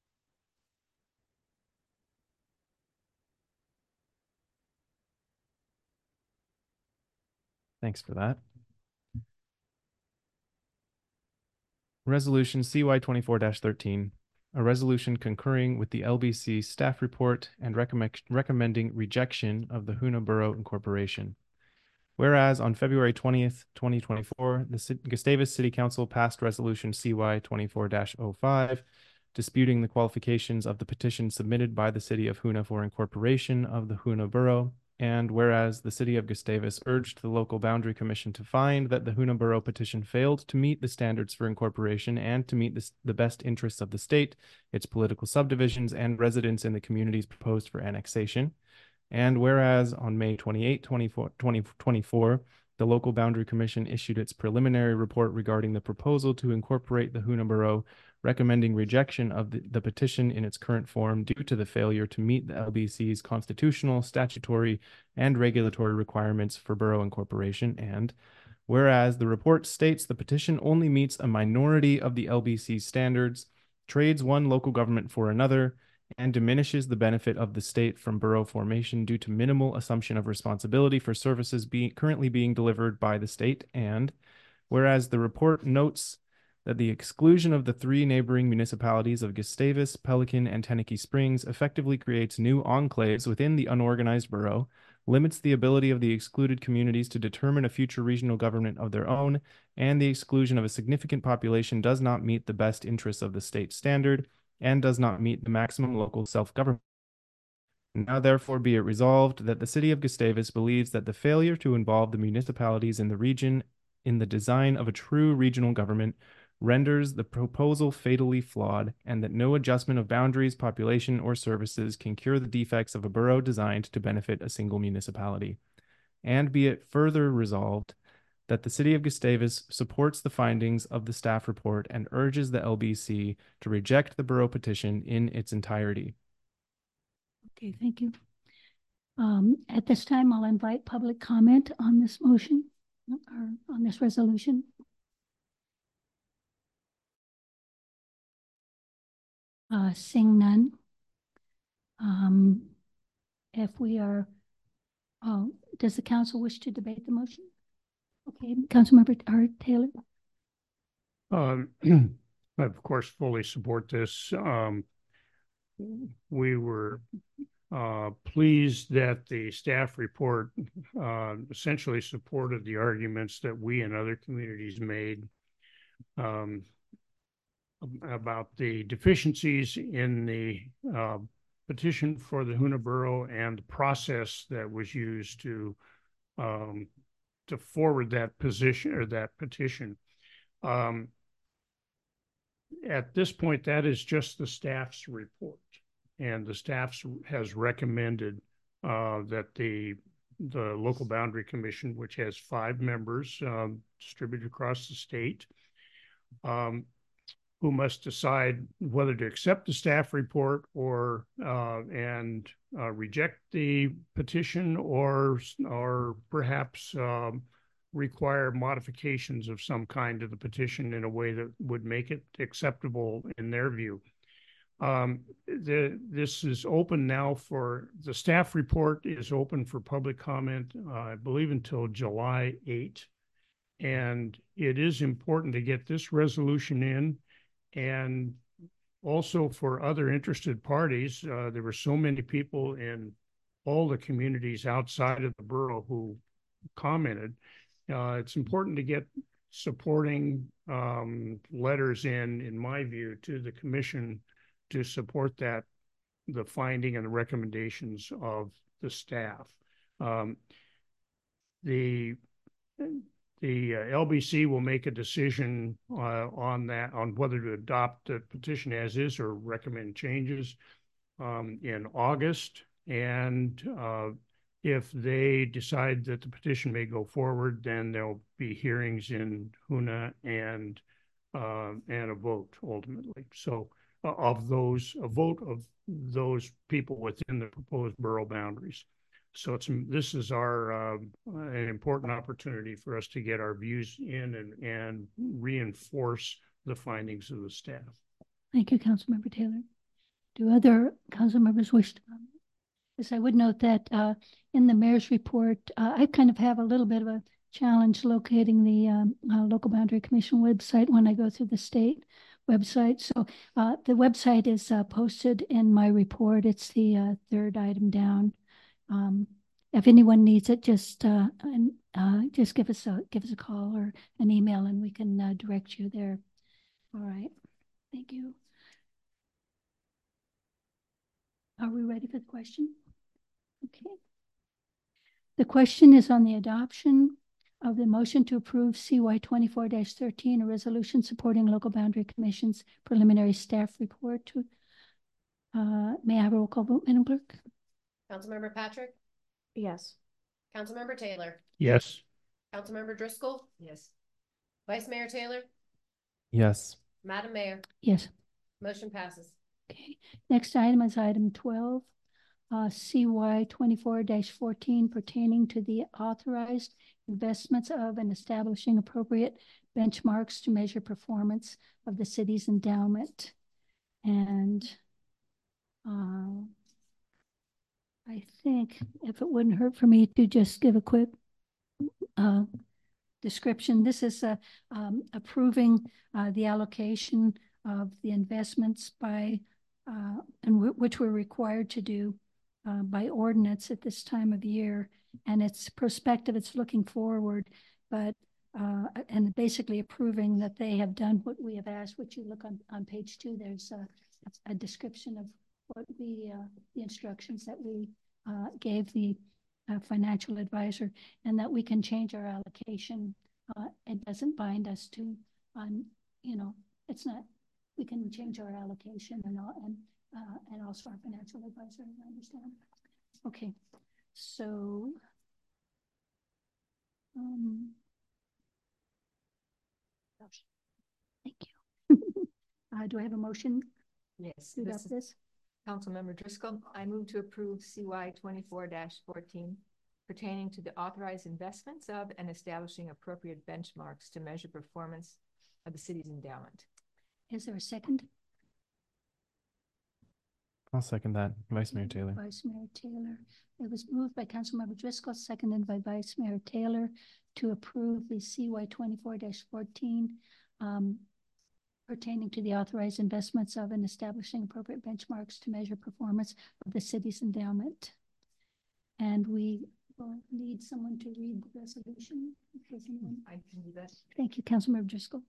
Thanks for that. Resolution C Y twenty-four dash thirteen, a resolution concurring with the L B C staff report and recommend recommending rejection of the Hoonah Borough Incorporation. Whereas on February twentieth, twenty twenty-four, the Gustavus City Council passed Resolution C Y twenty-four dash oh five, disputing the qualifications of the petition submitted by the City of Hoonah for incorporation of the Hoonah Borough. And whereas the City of Gustavus urged the Local Boundary Commission to find that the Hoonah Borough petition failed to meet the standards for incorporation and to meet this, the best interests of the state, its political subdivisions, and residents in the communities proposed for annexation. And whereas on May twenty-eighth, twenty twenty-four, the Local Boundary Commission issued its preliminary report regarding the proposal to incorporate the Hoonah Borough, recommending rejection of the, the petition in its current form due to the failure to meet the L B C's constitutional, statutory, and regulatory requirements for borough incorporation. And whereas the report states the petition only meets a minority of the L B C's standards, trades one local government for another, and diminishes the benefit of the state from borough formation due to minimal assumption of responsibility for services being currently being delivered by the state. And whereas the report notes that the exclusion of the three neighboring municipalities of Gustavus, Pelican, and Tenakee Springs effectively creates new enclaves within the unorganized borough, limits the ability of the excluded communities to determine a future regional government of their own, and the exclusion of a significant population does not meet the best interests of the state standard, and does not meet the maximum local self-government. Now therefore be it resolved that the City of Gustavus believes that the failure to involve the municipalities in the region in the design of a true regional government renders the proposal fatally flawed, and that no adjustment of boundaries, population, or services can cure the defects of a borough designed to benefit a single municipality. And be it further resolved that the City of Gustavus supports the findings of the staff report and urges the L B C to reject the borough petition in its entirety. Okay, thank you. Um, at this time, I'll invite public comment on this motion or on this resolution. Uh, seeing none. Um, if we are, oh, does the council wish to debate the motion? Okay, Councilmember Art Taylor. Um, I of course fully support this. Um, we were uh, pleased that the staff report uh, essentially supported the arguments that we and other communities made um, about the deficiencies in the uh, petition for the Hoonah Borough and the process that was used to um, to forward that position or that petition. Um, at this point, that is just the staff's report, and the staff has recommended uh, that the the Local Boundary Commission, which has five members um, distributed across the state, um, who must decide whether to accept the staff report or uh, and uh, reject the petition, or or perhaps um, require modifications of some kind to the petition in a way that would make it acceptable in their view. Um, the, this is open now for, the staff report is open for public comment, uh, I believe until July eighth. And it is important to get this resolution in, and also for other interested parties. Uh, there were so many people in all the communities outside of the borough who commented. Uh, it's important to get supporting um, letters in, in my view, to the commission to support that, the finding and the recommendations of the staff. Um, the the uh, L B C will make a decision uh, on that, on whether to adopt the petition as is or recommend changes um, in August. And uh, if they decide that the petition may go forward, then there'll be hearings in Hoonah and uh, and a vote ultimately. So uh, of those, a vote of those people within the proposed borough boundaries. So it's, this is our, uh, an important opportunity for us to get our views in and, and reinforce the findings of the staff. Thank you, Councilmember Taylor. Do other council members wish to comment? Yes, I would note that uh, in the mayor's report, uh, I kind of have a little bit of a challenge locating the um, uh, Local Boundary Commission website when I go through the state website. So uh, the website is uh, posted in my report. It's the uh, third item down. Um, if anyone needs it, just uh, and, uh, just give us a give us a call or an email, and we can uh, direct you there. All right, thank you. Are we ready for the question? Okay. The question is on the adoption of the motion to approve C Y twenty-four dash thirteen, a resolution supporting Local Boundary Commission's preliminary staff report. To uh, may I have a roll call vote, Madam Clerk? Councilmember Patrick? Yes. Councilmember Taylor? Yes. Councilmember Driscoll? Yes. Vice Mayor Taylor? Yes. Madam Mayor? Yes. Motion passes. Okay. Next item is item twelve, uh, C Y twenty-four dash fourteen, pertaining to the authorized investments of and establishing appropriate benchmarks to measure performance of the city's endowment. And uh, I think if it wouldn't hurt for me to just give a quick uh, description. This is uh, um, approving uh, the allocation of the investments by, uh, and w which we're required to do uh, by ordinance at this time of year. And it's prospective, it's looking forward, but uh, and basically approving that they have done what we have asked, which you look on, on page two, there's a, a description of what we, uh, the instructions that we uh, gave the uh, financial advisor, and that we can change our allocation. Uh, it doesn't bind us to, on, you know, it's not, we can change our allocation and all, and, uh, and also our financial advisor, I understand. Okay, so, um, thank you. uh, do I have a motion? Yes. To This adopt is this? Councilmember Driscoll. I move to approve C Y twenty-four dash fourteen pertaining to the authorized investments of and establishing appropriate benchmarks to measure performance of the city's endowment. Is there a second? I'll second that. Vice Mayor Taylor. Vice Mayor Taylor. It was moved by Councilmember Driscoll, seconded by Vice Mayor Taylor, to approve the C Y twenty-four dash fourteen um, pertaining to the authorized investments of and establishing appropriate benchmarks to measure performance of the city's endowment. And we will need someone to read the resolution. I can do that. Thank you, Councilmember Driscoll.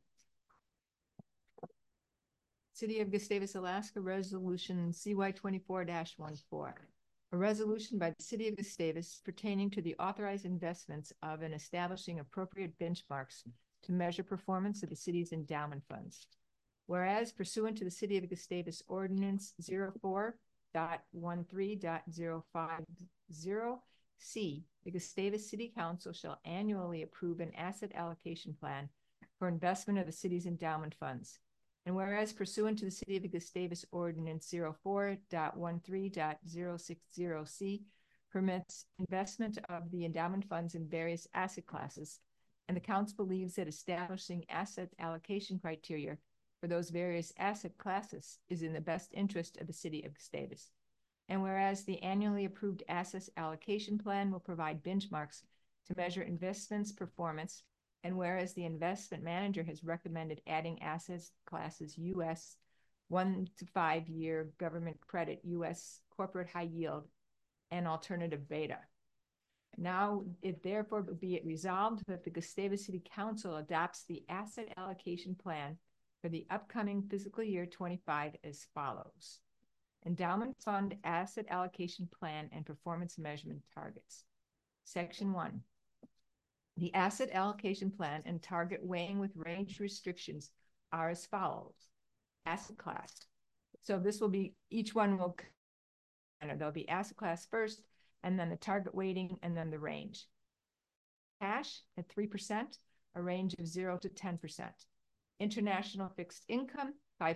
City of Gustavus, Alaska, Resolution C Y twenty-four dash fourteen. A resolution by the City of Gustavus pertaining to the authorized investments of and establishing appropriate benchmarks to measure performance of the city's endowment funds. Whereas pursuant to the City of Gustavus Ordinance zero four dot thirteen dot zero five zero C, the Gustavus City Council shall annually approve an asset allocation plan for investment of the city's endowment funds. And whereas pursuant to the City of Gustavus Ordinance zero four dot thirteen dot zero six zero C permits investment of the endowment funds in various asset classes, and the council believes that establishing asset allocation criteria for those various asset classes is in the best interest of the City of Gustavus. And whereas the annually approved asset allocation plan will provide benchmarks to measure investments performance, and whereas the investment manager has recommended adding assets classes U S one to five year government credit, U S corporate high yield, and alternative beta. Now, it therefore be it resolved that the Gustavus City Council adopts the asset allocation plan for the upcoming fiscal year twenty-five as follows. Endowment Fund Asset Allocation Plan and Performance Measurement Targets. Section one. The asset allocation plan and target weighing with range restrictions are as follows. Asset class. So this will be, each one will, there'll be asset class first, and then the target weighting, and then the range. Cash at three percent, a range of zero to ten percent. International fixed income, five.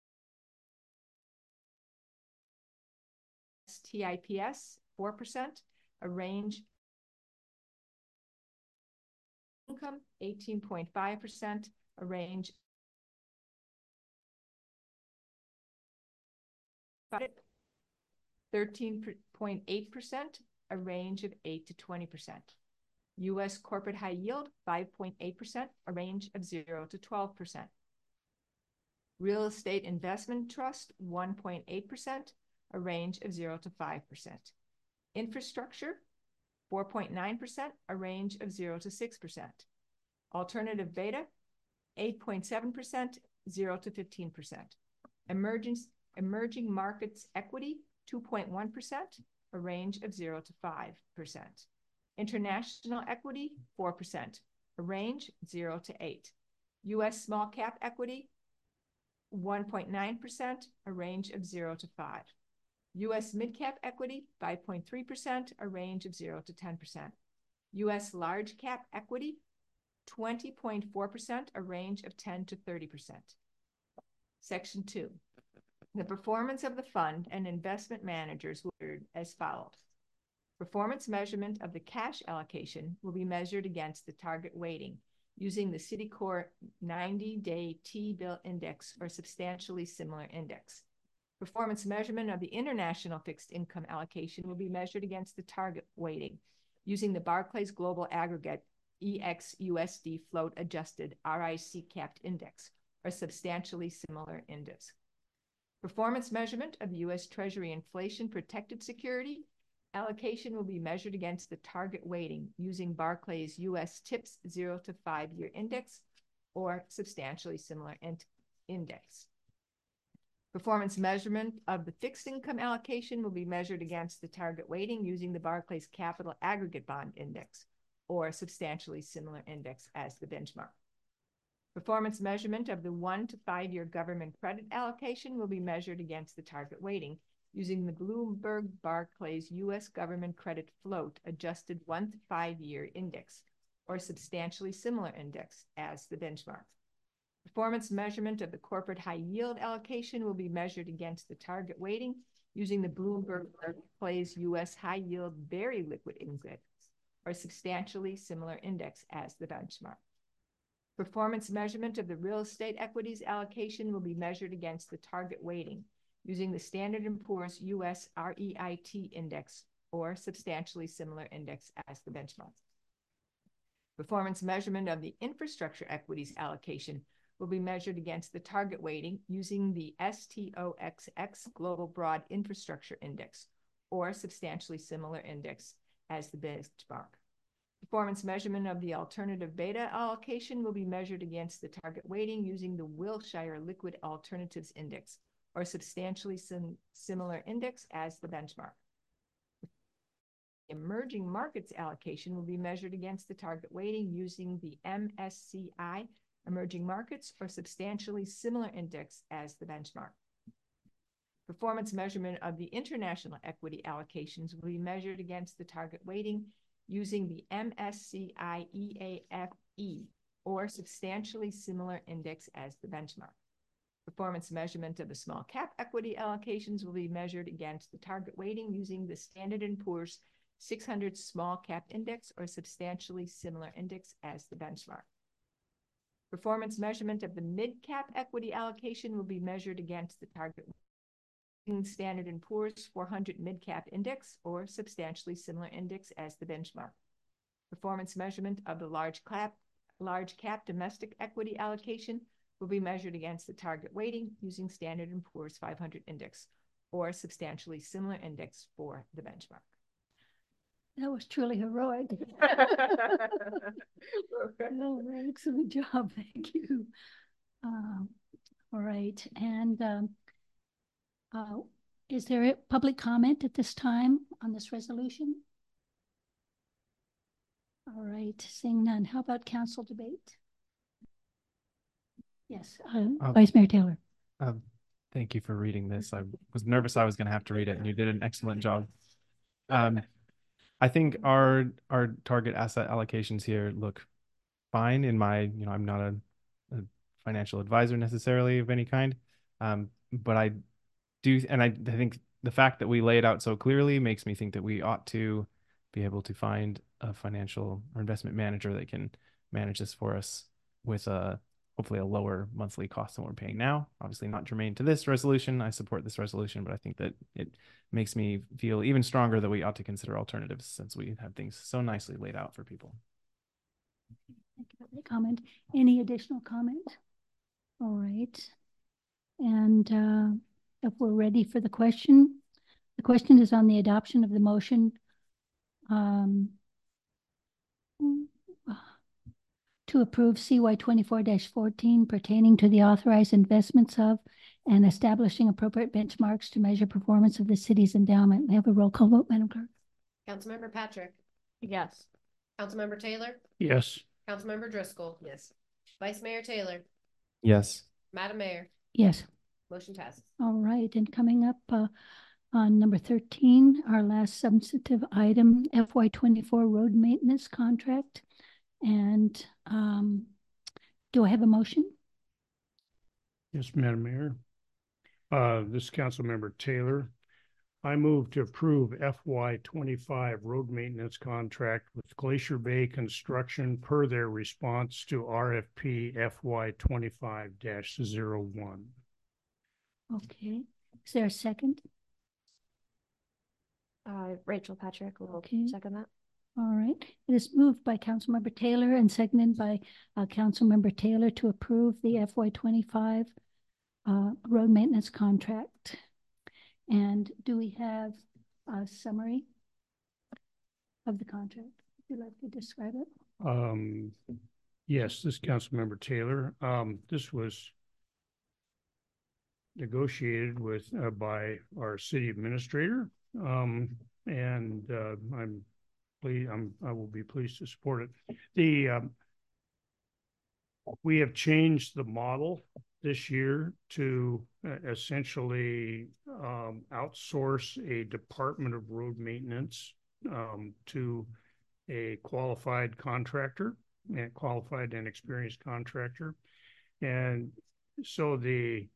T I P S, four percent, a range. Income, eighteen point five percent, a range. thirteen point eight percent, a range of eight to twenty percent. U S corporate high yield, five point eight percent, a range of zero to twelve percent. Real estate investment trust, one point eight percent, a range of zero to five percent. Infrastructure, four point nine percent, a range of zero to six percent. Alternative beta, eight point seven percent, zero to fifteen percent. Emerging, emerging markets equity, two point one percent, a range of zero to five percent. International equity, four percent, a range zero to eight. U S small cap equity, one point nine percent, a range of zero to five. U S mid-cap equity, five point three percent, a range of zero to ten percent. U S large cap equity, twenty point four percent, a range of ten to thirty percent. Section two. The performance of the fund and investment managers will be as follows. Performance measurement of the cash allocation will be measured against the target weighting using the Citicorp ninety-day T-bill index or substantially similar index. Performance measurement of the international fixed income allocation will be measured against the target weighting using the Barclays Global Aggregate E X U S D Float Adjusted R I C Capped Index or substantially similar index. Performance measurement of the U S Treasury Inflation Protected Security allocation will be measured against the target weighting using Barclays U S TIPS zero to five year index or substantially similar in index. Performance measurement of the fixed income allocation will be measured against the target weighting using the Barclays Capital Aggregate Bond Index or substantially similar index as the benchmark. Performance measurement of the one to five year government credit allocation will be measured against the target weighting using the Bloomberg Barclays U S Government Credit Float Adjusted one to five year index or substantially similar index as the benchmark. Performance measurement of the corporate high yield allocation will be measured against the target weighting using the Bloomberg Barclays U S High Yield Very Liquid Index or substantially similar index as the benchmark. Performance measurement of the real estate equities allocation will be measured against the target weighting using the Standard and Poor's U S R E I T index or substantially similar index as the benchmark. Performance measurement of the infrastructure equities allocation will be measured against the target weighting using the S T O X X Global Broad Infrastructure Index or substantially similar index as the benchmark. Performance measurement of the alternative beta allocation will be measured against the target weighting using the Wilshire Liquid Alternatives Index or substantially sim similar index as the benchmark. Emerging markets allocation will be measured against the target weighting using the M S C I Emerging Markets or substantially similar index as the benchmark. Performance measurement of the international equity allocations will be measured against the target weighting using the M S C I E A F E or substantially similar index as the benchmark. Performance measurement of the small cap equity allocations will be measured against the target weighting using the Standard and Poor's six hundred small cap index or substantially similar index as the benchmark. Performance measurement of the mid-cap equity allocation will be measured against the target Standard and Poor's four hundred mid-cap index or substantially similar index as the benchmark. Performance measurement of the large cap, large cap domestic equity allocation will be measured against the target weighting using Standard and Poor's five hundred index or substantially similar index for the benchmark. That was truly heroic. Oh, excellent job. Thank you. Um, all right. And um, uh, is there a public comment at this time on this resolution? All right. Seeing none. How about council debate? Yes. Uh, Uh, Vice Mayor Taylor. Um, thank you for reading this. I was nervous I was going to have to read it, and you did an excellent job. Um, I think our our target asset allocations here look fine in my, you know, I'm not a, a financial advisor necessarily of any kind, um, but I do, and I, I think the fact that we lay it out so clearly makes me think that we ought to be able to find a financial or investment manager that can manage this for us with a hopefully a lower monthly cost than we're paying now. Obviously not germane to this resolution. I support this resolution, but I think that it makes me feel even stronger that we ought to consider alternatives since we have things so nicely laid out for people. Thank you for the comment. Any additional comment? All right. And uh, if we're ready for the question, the question is on the adoption of the motion um, to approve C Y twenty-four dash fourteen pertaining to the authorized investments of and establishing appropriate benchmarks to measure performance of the city's endowment. May I have a roll call vote, Madam Clerk? Councilmember Patrick. Yes. Councilmember Taylor. Yes. Councilmember Driscoll. Yes. Vice Mayor Taylor. Yes. Madam Mayor. Yes. Motion passes. All right. And coming up uh, on number thirteen, our last substantive item, F Y twenty-four road maintenance contract. And um, do I have a motion? Yes, Madam Mayor. Uh, this council member Taylor. I move to approve F Y twenty-five road maintenance contract with Glacier Bay Construction per their response to R F P F Y twenty-five dash zero one. Okay. Is there a second? Uh, Rachel Patrick will Okay. second that. All right. It is moved by Councilmember Taylor and seconded by uh, Councilmember Taylor to approve the F Y twenty-five uh, road maintenance contract. And do we have a summary of the contract? Would you like to describe it? Um, yes, this council member Taylor. Um, this was negotiated with uh, by our city administrator, um, and uh, I'm pleased. I'm I will be pleased to support it. The um, we have changed the model this year to uh, essentially um, outsource a department of road maintenance um, to a qualified contractor, and qualified and experienced contractor. And so the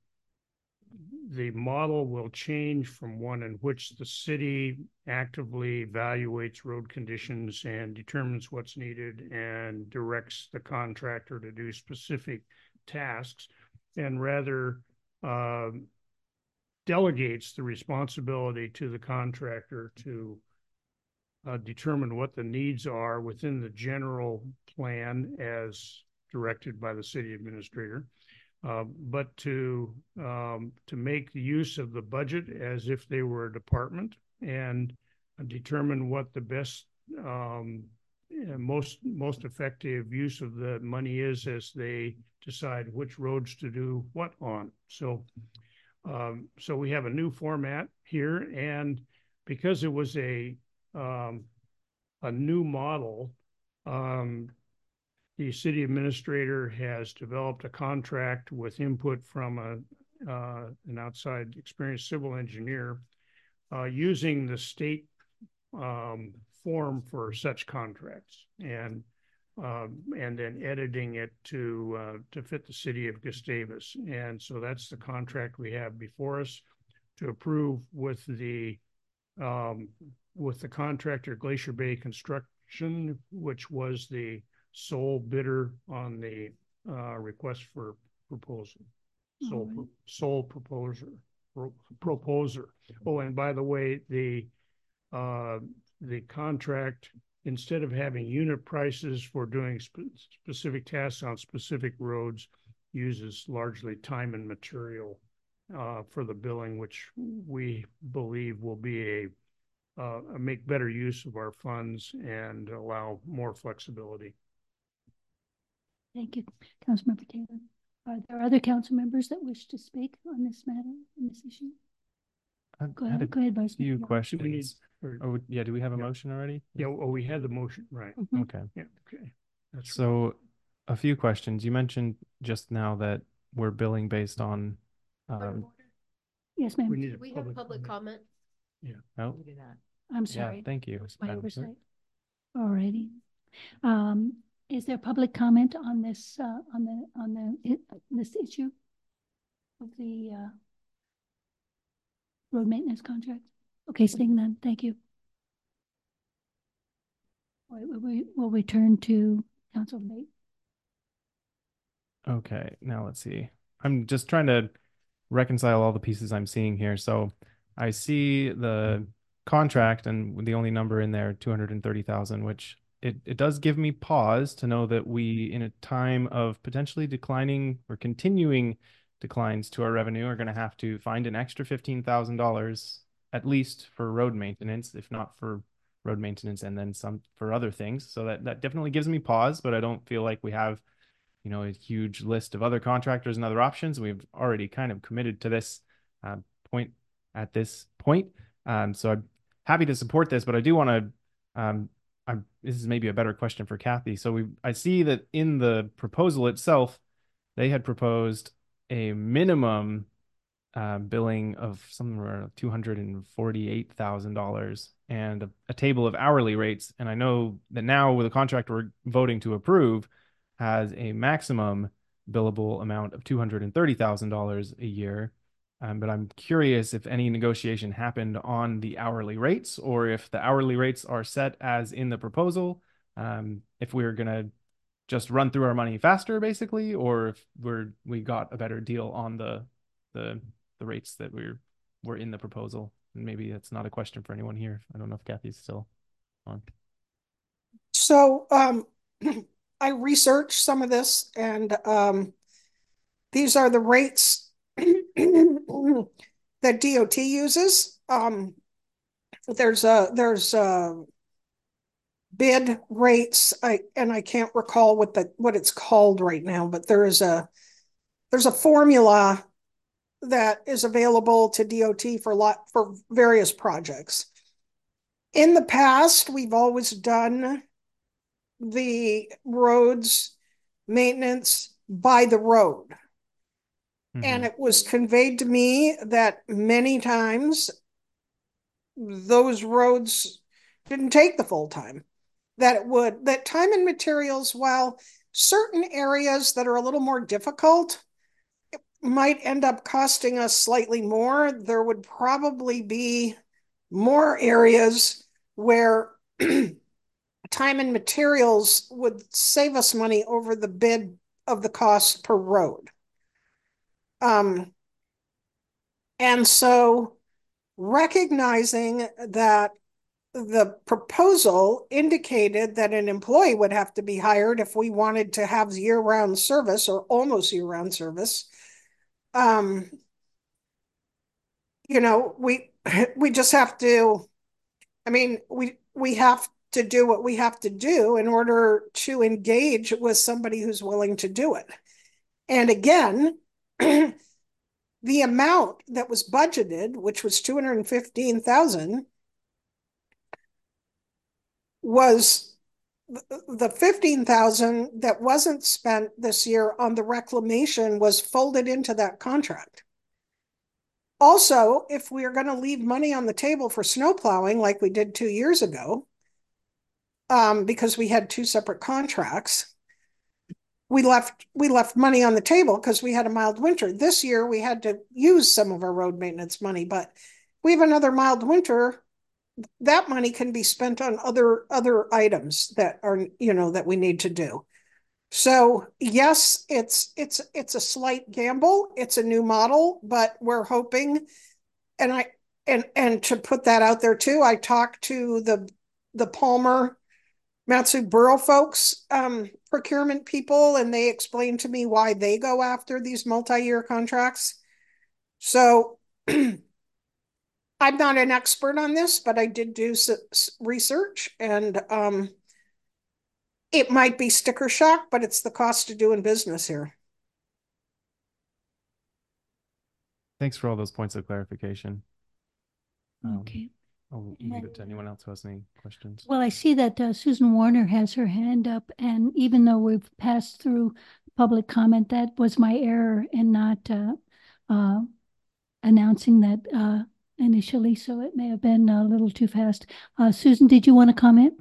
the model will change from one in which the city actively evaluates road conditions and determines what's needed and directs the contractor to do specific tasks, and rather uh, delegates the responsibility to the contractor to uh, determine what the needs are within the general plan as directed by the city administrator. Uh, but to um, to make the use of the budget as if they were a department and determine what the best um, most most effective use of the money is as they decide which roads to do what on. So um, so we have a new format here, and because it was a um, a new model, um, the city administrator has developed a contract with input from a uh, an outside experienced civil engineer uh, using the state um, form for such contracts, and uh, and then editing it to uh, to fit the city of Gustavus. And so that's the contract we have before us to approve with the um, with the contractor Glacier Bay Construction, which was the sole bidder on the uh, request for proposal. Sole, All right. sole proposer, pro, proposer. Oh, and by the way, the uh, the contract, instead of having unit prices for doing spe specific tasks on specific roads, uses largely time and material uh, for the billing, which we believe will be a uh, make better use of our funds and allow more flexibility. Thank you, Councilmember Taylor. Are there other council members that wish to speak on this matter, on this issue? I Go had a ahead, go ahead, Vice few Mayor. questions. Do we need, or, Oh, yeah, do we have a Yeah. motion already? yeah, oh, we had the motion, right? Mhm. Okay. Yeah, okay. That's So a few questions. You mentioned just now that we're billing based on, um, Yes, we ma'am. need a We have public comment. oh, We do not. I'm yeah, sorry. thank you. My Madam Clerk. oversight. Alrighty. Um, is there public comment on this, uh, on the, on the, i- this issue of the, uh, road maintenance contract? Okay, seeing none, thank you. All right, will we, will return to council debate. Okay, now let's see. I'm just trying to reconcile all the pieces I'm seeing here. So I see the contract and the only number in there, two hundred thirty thousand, which it, it does give me pause to know that we, in a time of potentially declining or continuing declines to our revenue, are going to have to find an extra fifteen thousand dollars at least for road maintenance, if not for road maintenance and then some for other things. So that, that definitely gives me pause, but I don't feel like we have, you know, a huge list of other contractors and other options. We've already kind of committed to this uh, point at this point. Um, so I'm happy to support this, but I do want to, um, I'm, this is maybe a better question for Kathy. So we, I see that in the proposal itself, they had proposed a minimum uh, billing of somewhere two hundred forty-eight thousand dollars and a, a table of hourly rates. And I know that now with the contract we're voting to approve has a maximum billable amount of two hundred thirty thousand dollars a year. Um, but I'm curious if any negotiation happened on the hourly rates or if the hourly rates are set as in the proposal. Um, if we're going to just run through our money faster, basically, or if we're we got a better deal on the the the rates that we're were in the proposal. And maybe that's not a question for anyone here. I don't know if Kathy's still on. So um, I researched some of this, and um, these are the rates that D O T uses. Um, there's a there's a bid rates, I and I can't recall what the what it's called right now, but there is a there's a formula that is available to D O T for lot for various projects. In the past, we've always done the roads maintenance by the road. Mm-hmm. And it was conveyed to me that many times those roads didn't take the full time. That it would, that time and materials, while certain areas that are a little more difficult might end up costing us slightly more, there would probably be more areas where time and materials would save us money over the bid of the cost per road. Um, and so recognizing that the proposal indicated that an employee would have to be hired if we wanted to have year-round service or almost year-round service. Um, you know, we we just have to, I mean, we we have to do what we have to do in order to engage with somebody who's willing to do it. And again, the amount that was budgeted, which was two hundred fifteen thousand, was the fifteen thousand that wasn't spent this year on the reclamation was folded into that contract. Also, if we are going to leave money on the table for snow plowing like we did two years ago, um, because we had two separate contracts, we left we left money on the table because we had a mild winter. This year we had to use some of our road maintenance money, but we have another mild winter. That money can be spent on other other items that are, you know, that we need to do. So yes, it's it's it's a slight gamble. It's a new model, but we're hoping, and I and and to put that out there too, I talked to the the Palmer Matsu Borough folks, um, procurement people, and they explained to me why they go after these multi-year contracts. So I'm not an expert on this, but I did do s research, and um, it might be sticker shock, but it's the cost of doing business here. Thanks for all those points of clarification. Um, Okay. I'll leave it to anyone else who has any questions. Well, I see that uh, Susan Warner has her hand up, and even though we've passed through public comment, that was my error in not uh, uh, announcing that uh, initially, so it may have been a little too fast. Uh, Susan, did you want to comment?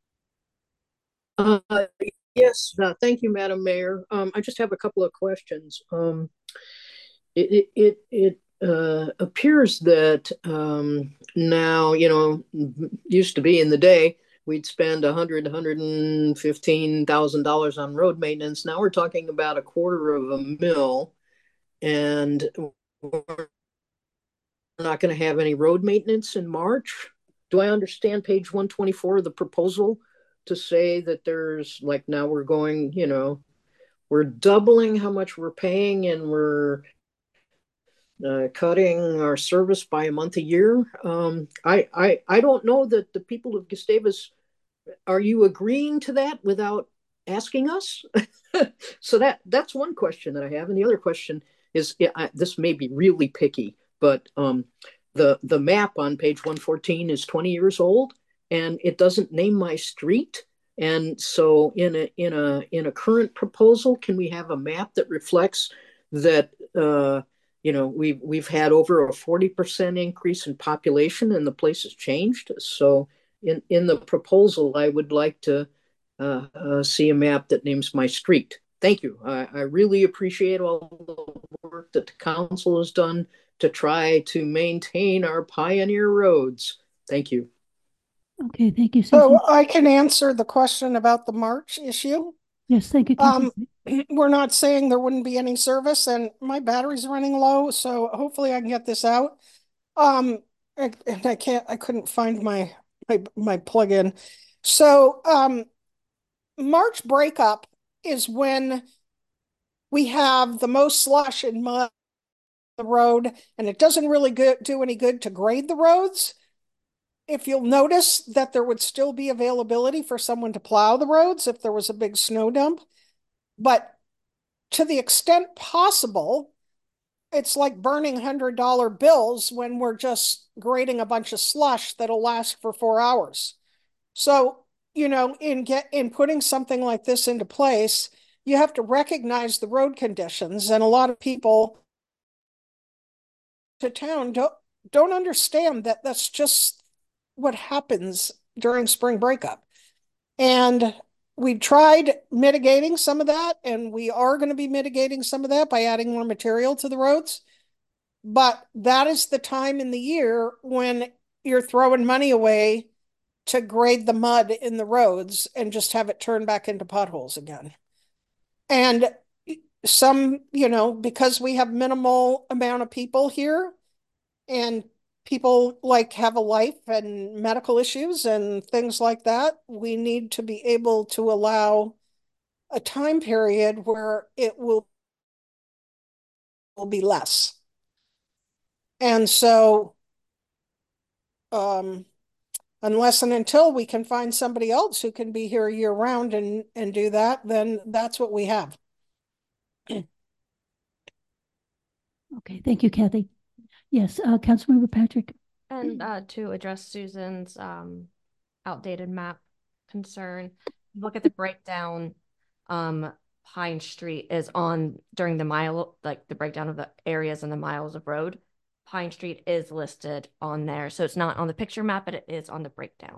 Uh, yes, uh, thank you, Madam Mayor. Um, I just have a couple of questions. Um, it it it uh, appears that um, now, you know, used to be in the day we'd spend a hundred, hundred and fifteen thousand dollars on road maintenance. Now we're talking about a quarter of a mil, and we're not going to have any road maintenance in March. Do I understand page one twenty-four of the proposal to say that there's like, now we're going, you know, we're doubling how much we're paying, and we're uh, cutting our service by a month a year? Um, I, I, I don't know that the people of Gustavus, are you agreeing to that without asking us? So that that's one question that I have. And the other question is, yeah, I, this may be really picky, but um, the, the map on page one fourteen is twenty years old, and it doesn't name my street. And so in a in a in a current proposal, can we have a map that reflects that uh, you know, we've we've had over a forty percent increase in population and the place has changed? So in in the proposal, I would like to uh, uh, see a map that names my street. Thank you. I, I really appreciate all the work that the council has done to try to maintain our pioneer roads. Thank you. Okay, thank you, Susan. So I can answer the question about the March issue. Yes, thank you. Um, we're not saying there wouldn't be any service, and my battery's running low, so hopefully I can get this out. Um, and I can't, I couldn't find my my my plug-in. So um, March breakup is when we have the most slush and mud on the road, and it doesn't really good, do any good to grade the roads. If you'll notice that there would still be availability for someone to plow the roads if there was a big snow dump. But to the extent possible, it's like burning one hundred dollar bills when we're just grading a bunch of slush that'll last for four hours. So, you know, in get in putting something like this into place, you have to recognize the road conditions, and a lot of people to town don't don't understand that that's just what happens during spring breakup. And we tried mitigating some of that, and we are going to be mitigating some of that by adding more material to the roads. But that is the time in the year when you're throwing money away to grade the mud in the roads and just have it turn back into potholes again. And some, you know, because we have minimal amount of people here, and people like have a life and medical issues and things like that, we need to be able to allow a time period where it will, will be less. And so, um, unless and until we can find somebody else who can be here year round and, and do that, then that's what we have. Okay, thank you, Kathy. Yes, uh, Councilmember Patrick. And uh, to address Susan's um, outdated map concern, look at the breakdown. Um, Pine Street is on during the mile, like the breakdown of the areas and the miles of road. Pine Street is listed on there. So it's not on the picture map, but it is on the breakdown.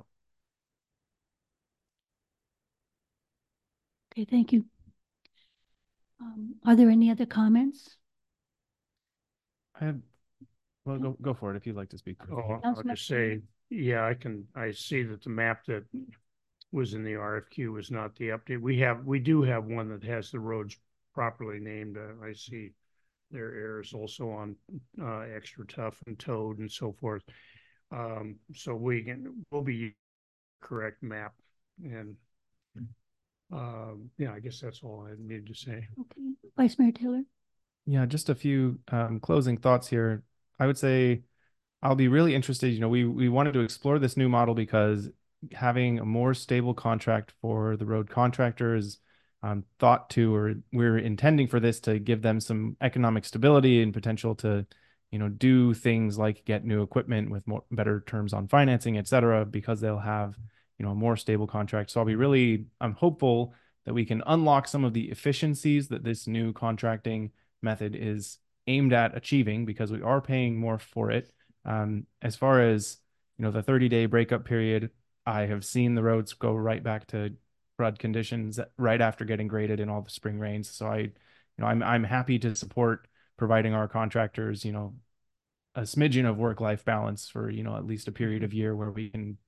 Okay, thank you. Um, are there any other comments? I have, well, go go for it if you'd like to speak. Oh, I'll just say, yeah, I can, I see that the map that was in the R F Q was not the update. We have, we do have one that has the roads properly named. Uh, I see there are errors also on uh, Extra Tough and Toad and so forth. Um, so we can, we'll be correct map. And um, yeah, I guess that's all I needed to say. Okay, Vice Mayor Taylor. Yeah, just a few um, closing thoughts here. I would say I'll be really interested. You know, we we wanted to explore this new model because having a more stable contract for the road contractors, um, thought to, or we're intending for this to give them some economic stability and potential to, you know, do things like get new equipment with more better terms on financing, et cetera, because they'll have, you know, a more stable contract. So I'll be really, I'm hopeful that we can unlock some of the efficiencies that this new contracting method is aimed at achieving, because we are paying more for it. Um, as far as, you know, the thirty day breakup period, I have seen the roads go right back to crud conditions right after getting graded in all the spring rains. So I, you know, I'm I'm happy to support providing our contractors, you know, a smidgen of work-life balance for, you know, at least a period of year where we can.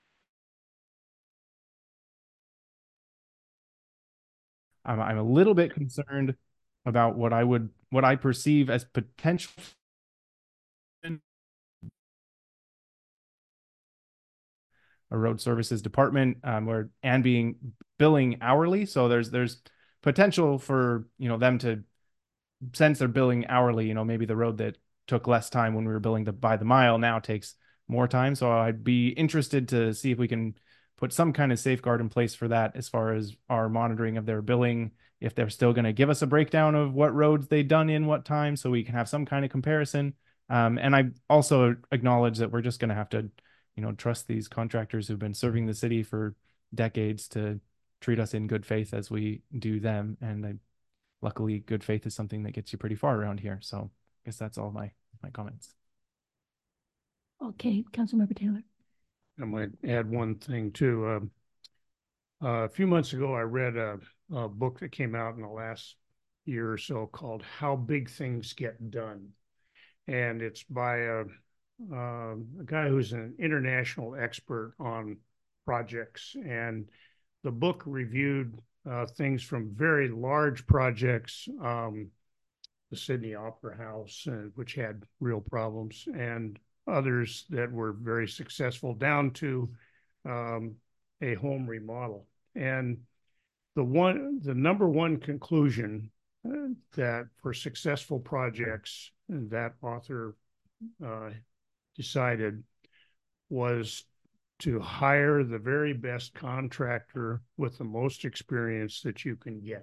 I'm I'm a little bit concerned about what I would what I perceive as potential a road services department, um, where and being billing hourly. So there's there's potential for, you know, them to, since they're billing hourly, you know, maybe the road that took less time when we were billing the by the mile now takes more time. So I'd be interested to see if we can put some kind of safeguard in place for that as far as our monitoring of their billing, if they're still going to give us a breakdown of what roads they've done in what time, so we can have some kind of comparison. Um, and I also acknowledge that we're just going to have to, you know, trust these contractors who've been serving the city for decades to treat us in good faith as we do them. And I, luckily, good faith is something that gets you pretty far around here. So I guess that's all my my comments. Okay, Councilmember Taylor. I might add one thing too. Uh, uh, a few months ago, I read a, a book that came out in the last year or so called "How Big Things Get Done," and it's by a, uh, a guy who's an international expert on projects. And the book reviewed uh, things from very large projects, um, the Sydney Opera House, uh, which had real problems, and others that were very successful, down to um, a home remodel. And the one, the number one conclusion uh, that for successful projects that author uh, decided was to hire the very best contractor with the most experience that you can get.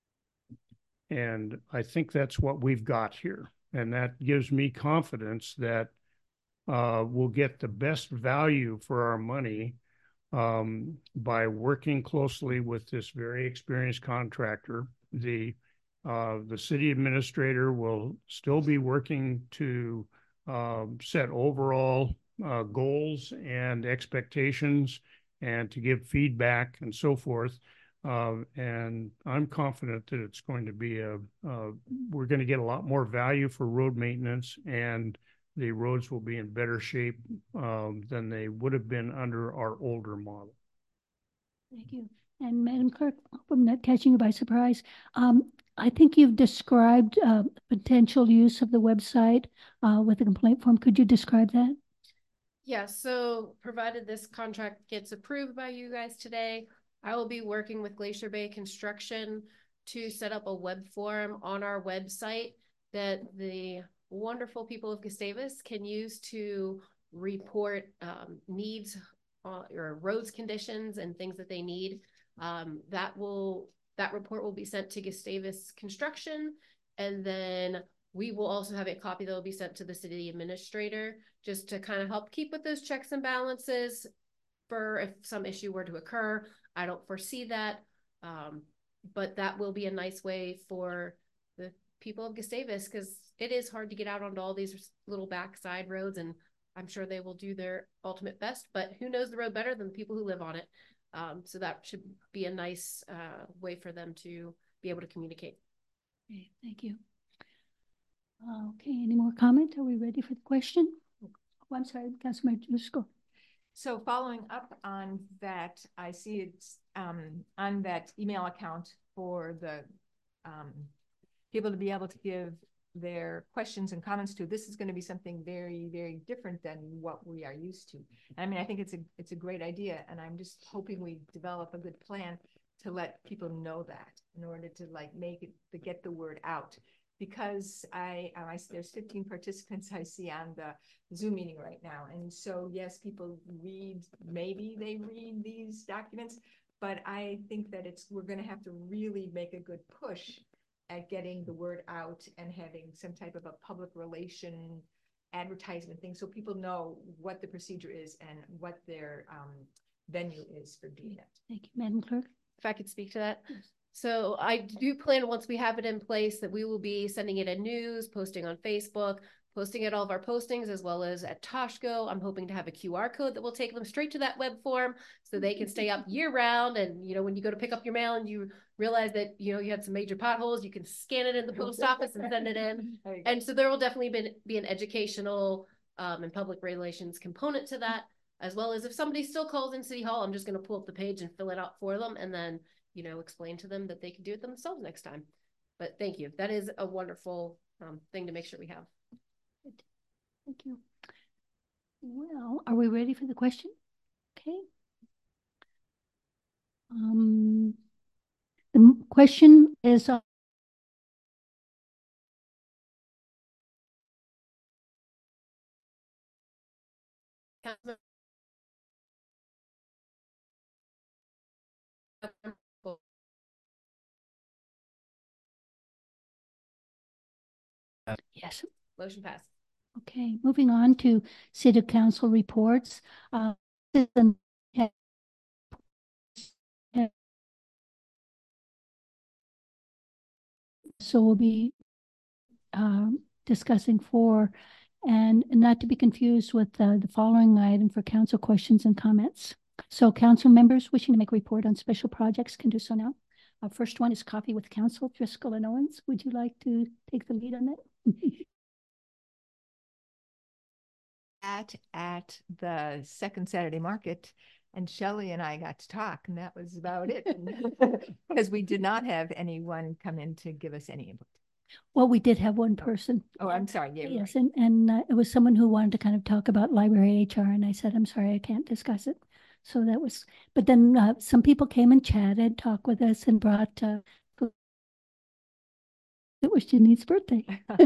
And I think that's what we've got here. And that gives me confidence that uh, we'll get the best value for our money um, by working closely with this very experienced contractor. The, uh, the city administrator will still be working to uh, set overall uh, goals and expectations and to give feedback and so forth. Uh, and I'm confident that it's going to be a, uh, we're going to get a lot more value for road maintenance, and the roads will be in better shape um, than they would have been under our older model. Thank you. And Madam Clerk, I hope I'm not catching you by surprise. Um, I think you've described uh, potential use of the website uh, with a complaint form. Could you describe that? Yeah, so provided this contract gets approved by you guys today, I will be working with Glacier Bay Construction to set up a web form on our website that the wonderful people of Gustavus can use to report um, needs uh, or roads conditions and things that they need. Um, that will that report will be sent to Gustavus Construction, and then we will also have a copy that will be sent to the city administrator, just to kind of help keep with those checks and balances for if some issue were to occur. I don't foresee that, um, but that will be a nice way for the people of Gustavus, because it is hard to get out onto all these little backside roads, and I'm sure they will do their ultimate best, but who knows the road better than the people who live on it? Um, so that should be a nice uh, way for them to be able to communicate. Okay, thank you. Okay, any more comment? Are we ready for the question? Oh, I'm sorry, Councilmember Driscoll. So following up on that, I see it's um, on that email account for the um, people to be able to give their questions and comments to. This is going to be something very, very different than what we are used to. I mean, I think it's a it's a great idea, and I'm just hoping we develop a good plan to let people know that in order to like make it to get the word out. because I, uh, I there's fifteen participants I see on the Zoom meeting right now. And so, yes, people read, maybe they read these documents, but I think that it's, we're going to have to really make a good push at getting the word out and having some type of a public relation advertisement thing so people know what the procedure is and what their um, venue is for doing it. Thank you, Madam Clerk. If I could speak to that. So I do plan, once we have it in place, that we will be sending it in news, posting on Facebook, posting at all of our postings, as well as at Toshco. I'm hoping to have a Q R code that will take them straight to that web form so they can stay up year round. And, you know, when you go to pick up your mail and you realize that, you know, you had some major potholes, you can scan it in the post office and send it in. And so there will definitely be, be an educational um, and public relations component to that, as well as if somebody still calls in City Hall, I'm just going to pull up the page and fill it out for them. And then, you know, explain to them that they can do it themselves next time. But thank you. That is a wonderful um, thing to make sure we have. Good. Thank you. Well, are we ready for the question? Okay. Um, the question is uh, yes. Motion passed. Okay, moving on to City Council reports. Uh, so we'll be um, discussing four, and not to be confused with uh, the following item for council questions and comments. So council members wishing to make a report on special projects can do so now. Our first one is Coffee with Council. Driscoll and Owens, would you like to take the lead on that? At, at the second Saturday market, and Shelley and I got to talk, and that was about it. Because we did not have anyone come in to give us any input. Well, we did have one person. Oh, I'm sorry. Yeah, yes, right. and, and uh, it was someone who wanted to kind of talk about library H R, and I said, I'm sorry, I can't discuss it. So that was, but then uh, some people came and chatted, talked with us, and brought, uh, it was Janine's birthday.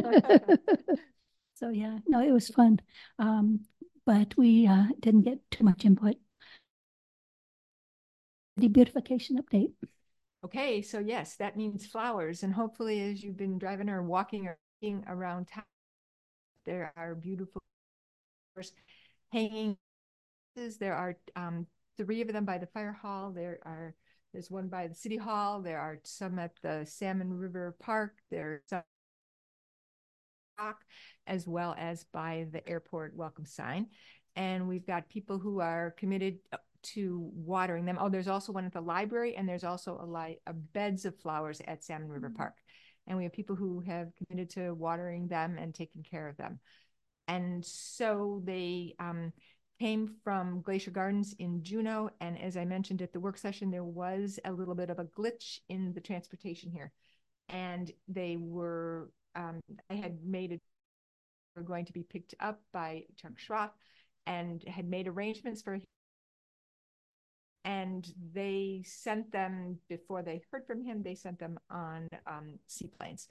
So yeah, no, it was fun. Um, but we uh, didn't get too much input. The beautification update. Okay, so yes, that means flowers. And hopefully as you've been driving or walking or walking around town, there are beautiful flowers hanging. There are um, three of them by the fire hall. There are, there's one by the city hall. There are some at the Salmon River Park. There's some as well as by the airport welcome sign. And we've got people who are committed to watering them. Oh, there's also one at the library, and there's also a, li a beds of flowers at Salmon River Park. And we have people who have committed to watering them and taking care of them. And so they um, came from Glacier Gardens in Juneau. And as I mentioned at the work session, there was a little bit of a glitch in the transportation here. And they were, um, I had made it, were going to be picked up by Chuck Schroff and had made arrangements for, and they sent them, before they heard from him, they sent them on um, seaplanes.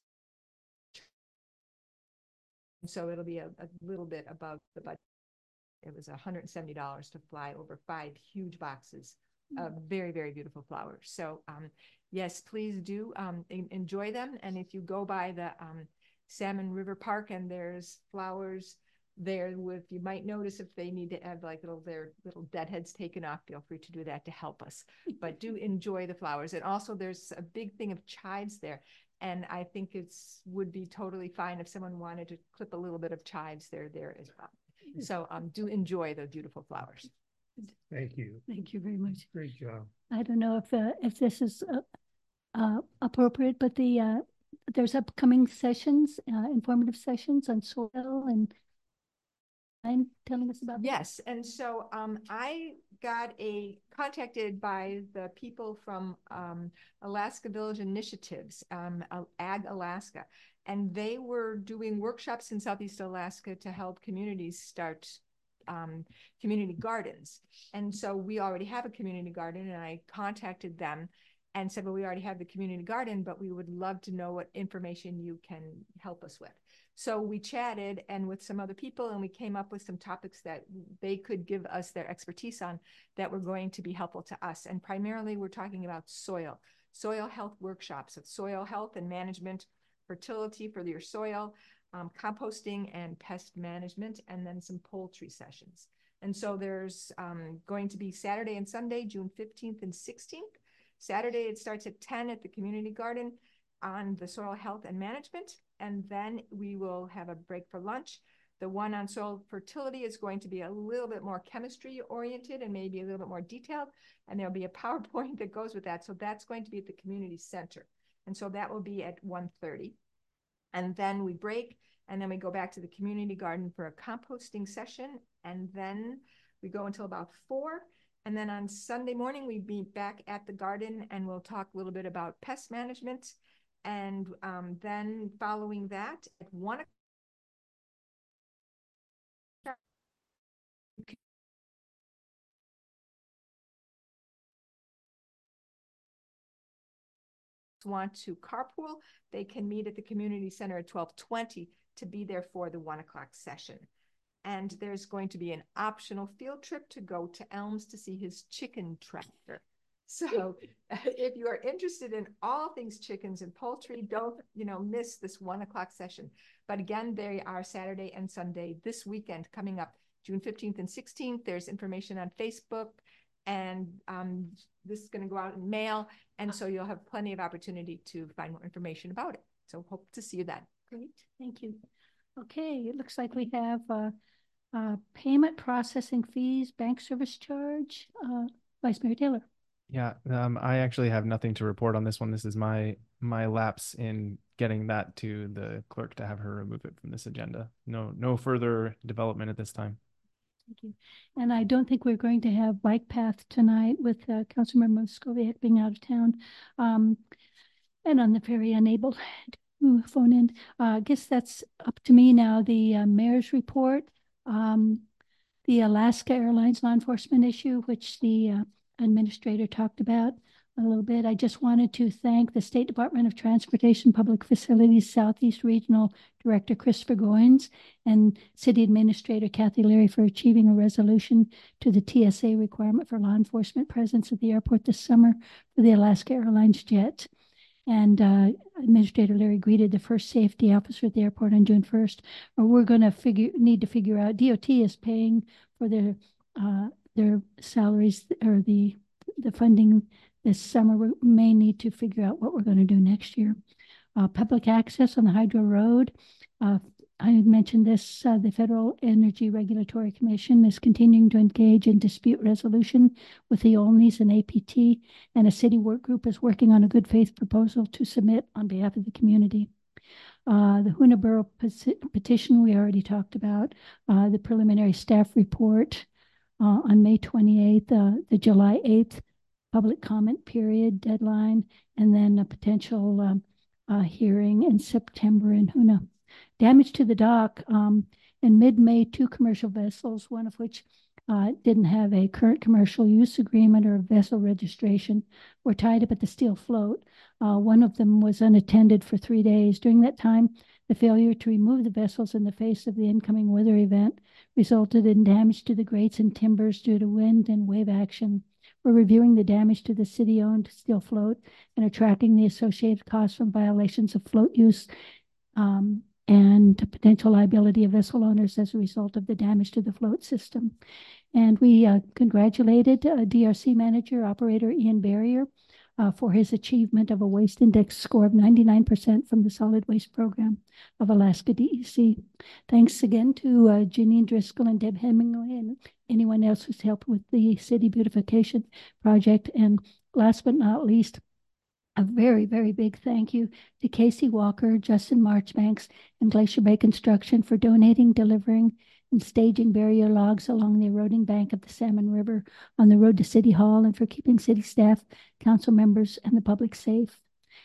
So it'll be a, a little bit above the budget. It was one hundred seventy dollars to fly over five huge boxes of very, very beautiful flowers. So um, yes, please do um, enjoy them. And if you go by the um, Salmon River Park and there's flowers there with, you might notice if they need to have like little, their little deadheads taken off, feel free to do that to help us. But do enjoy the flowers. And also there's a big thing of chives there. And I think it's would be totally fine if someone wanted to clip a little bit of chives there, there as well. So um, do enjoy the beautiful flowers. Thank you. Thank you very much. Great job. I don't know if uh, if this is uh, uh, appropriate, but the uh, there's upcoming sessions, uh, informative sessions on soil, and I'm telling us about. Yes, and so um, I got a contacted by the people from um, Alaska Village Initiatives, um, Ag Alaska, and they were doing workshops in Southeast Alaska to help communities start um, community gardens. And so we already have a community garden, and I contacted them and said, well, we already have the community garden, but we would love to know what information you can help us with. So we chatted and with some other people, and we came up with some topics that they could give us their expertise on that were going to be helpful to us. And primarily we're talking about soil, soil health workshops of soil health and management, fertility for your soil, um, composting and pest management, and then some poultry sessions. And so there's um, going to be Saturday and Sunday, June fifteenth and sixteenth. Saturday, it starts at ten at the community garden on the soil health and management. And then we will have a break for lunch. The one on soil fertility is going to be a little bit more chemistry oriented and maybe a little bit more detailed. And there'll be a PowerPoint that goes with that. So that's going to be at the community center. And so that will be at one thirty. And then we break, and then we go back to the community garden for a composting session. And then we go until about four. And then on Sunday morning, we be back at the garden, and we'll talk a little bit about pest management. And um, then following that, at one o'clock, want to carpool, they can meet at the community center at twelve twenty to be there for the one o'clock session. And there's going to be an optional field trip to go to Elms to see his chicken tractor. So if you are interested in all things chickens and poultry, don't, you know, miss this one o'clock session. But again, they are Saturday and Sunday this weekend coming up, June fifteenth and sixteenth. There's information on Facebook, and um, this is going to go out in mail. And so you'll have plenty of opportunity to find more information about it. So hope to see you then. Great, thank you. Okay, it looks like we have uh, uh, payment processing fees, bank service charge. Uh, Vice Mayor Taylor. Yeah, um, I actually have nothing to report on this one. This is my my lapse in getting that to the clerk to have her remove it from this agenda. No, no further development at this time. Thank you. And I don't think we're going to have bike path tonight with uh, Councilmember Moscovic being out of town, um, and on the very unable to phone in. Uh, I guess that's up to me now. The uh, mayor's report, um, the Alaska Airlines law enforcement issue, which the uh, administrator talked about a little bit. I just wanted to thank the State Department of Transportation Public Facilities Southeast Regional Director Christopher Goins and City Administrator Kathy Leary for achieving a resolution to the T S A requirement for law enforcement presence at the airport this summer for the Alaska Airlines jet. And uh, Administrator Leary greeted the first safety officer at the airport on June first. Or we're going to figure need to figure out, D O T is paying for their uh, their salaries or the the funding this summer. We may need to figure out what we're going to do next year. Uh, public access on the Hydro Road. Uh, I mentioned this, uh, the Federal Energy Regulatory Commission is continuing to engage in dispute resolution with the Olneys and A P T, and a city work group is working on a good faith proposal to submit on behalf of the community. Uh, the Hoonah Borough petition we already talked about, uh, the preliminary staff report uh, on May twenty-eighth, uh, the July eighth public comment period deadline, and then a potential um, uh, hearing in September in Hoonah. Damage to the dock. Um, in mid-May, two commercial vessels, one of which uh, didn't have a current commercial use agreement or vessel registration, were tied up at the steel float. Uh, one of them was unattended for three days. During that time, the failure to remove the vessels in the face of the incoming weather event resulted in damage to the grates and timbers due to wind and wave action. We're reviewing the damage to the city-owned steel float and are tracking the associated costs from violations of float use um, and potential liability of vessel owners as a result of the damage to the float system. And we uh, congratulated uh, D R C manager operator Ian Barrier uh, for his achievement of a waste index score of ninety-nine percent from the solid waste program of Alaska D E C. Thanks again to uh, Janine Driscoll and Deb Hemingway and anyone else who's helped with the city beautification project. And last but not least, a very, very big thank you to Casey Walker, Justin Marchbanks, and Glacier Bay Construction for donating, delivering, and staging barrier logs along the eroding bank of the Salmon River on the road to City Hall, and for keeping city staff, council members, and the public safe.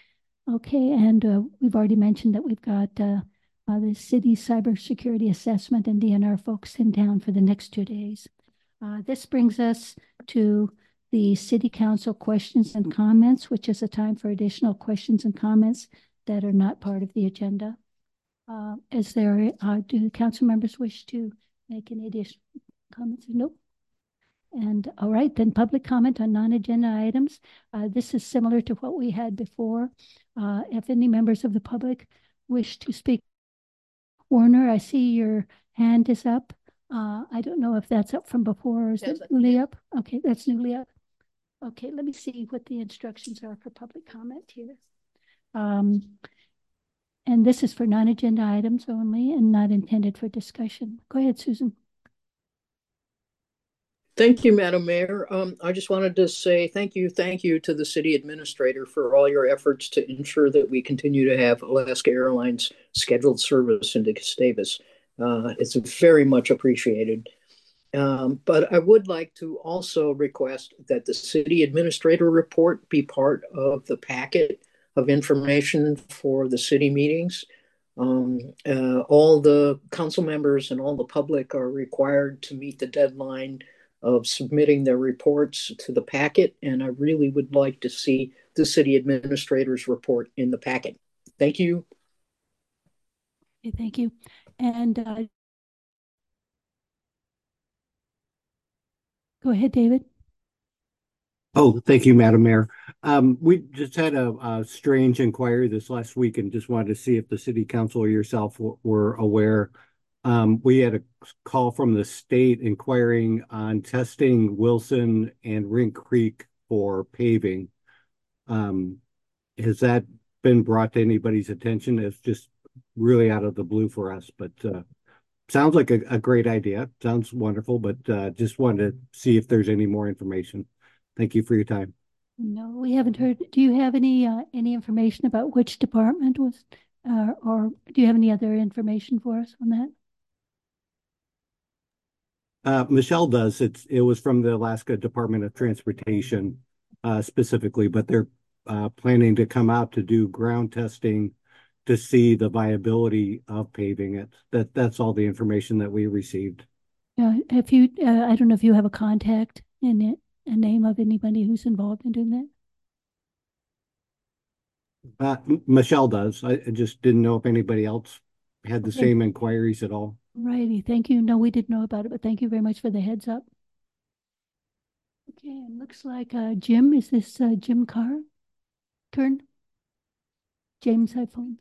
Okay, and uh, we've already mentioned that we've got uh, uh, the city cybersecurity assessment and D N R folks in town for the next two days. Uh, this brings us to the city council questions and comments, which is a time for additional questions and comments that are not part of the agenda. Uh, is there, uh, do the council members wish to make any additional comments? Nope. And all right, then public comment on non-agenda items. Uh, this is similar to what we had before. Uh, if any members of the public wish to speak. Warner, I see your hand is up. Uh, I don't know if that's up from before or is it newly up? Okay, that's newly up. Okay, let me see what the instructions are for public comment here. Um, and this is for non-agenda items only and not intended for discussion. Go ahead, Susan. Thank you, Madam Mayor. Um, I just wanted to say thank you, thank you to the city administrator for all your efforts to ensure that we continue to have Alaska Airlines scheduled service into Gustavus. Uh, it's very much appreciated. Um, but I would like to also request that the city administrator report be part of the packet of information for the city meetings. Um, uh, all the council members and all the public are required to meet the deadline of submitting their reports to the packet, and I really would like to see the city administrator's report in the packet. Thank you. Okay, thank you. And uh, go ahead, David. Oh, thank you, Madam Mayor. Um, we just had a, a strange inquiry this last week and just wanted to see if the city council or yourself were aware. Um, we had a call from the state inquiring on testing Wilson and Rink Creek for paving. Um, has that been brought to anybody's attention? It's just really out of the blue for us, but uh, sounds like a, a great idea. Sounds wonderful, but uh, just wanted to see if there's any more information. Thank you for your time. No, we haven't heard. Do you have any uh, any information about which department was, uh, or do you have any other information for us on that? Uh, Michelle does. It's it was from the Alaska Department of Transportation uh, specifically, but they're uh, planning to come out to do ground testing to see the viability of paving it. That that's all the information that we received. Uh, if you, uh, I don't know if you have a contact in it, a name of anybody who's involved in doing that. Uh, Michelle does. I, I just didn't know if anybody else had the Okay. same inquiries at all. Righty, thank you. No, we didn't know about it, but thank you very much for the heads up. Okay, and looks like uh, Jim, is this uh, Jim Carr? Kern? James iPhone.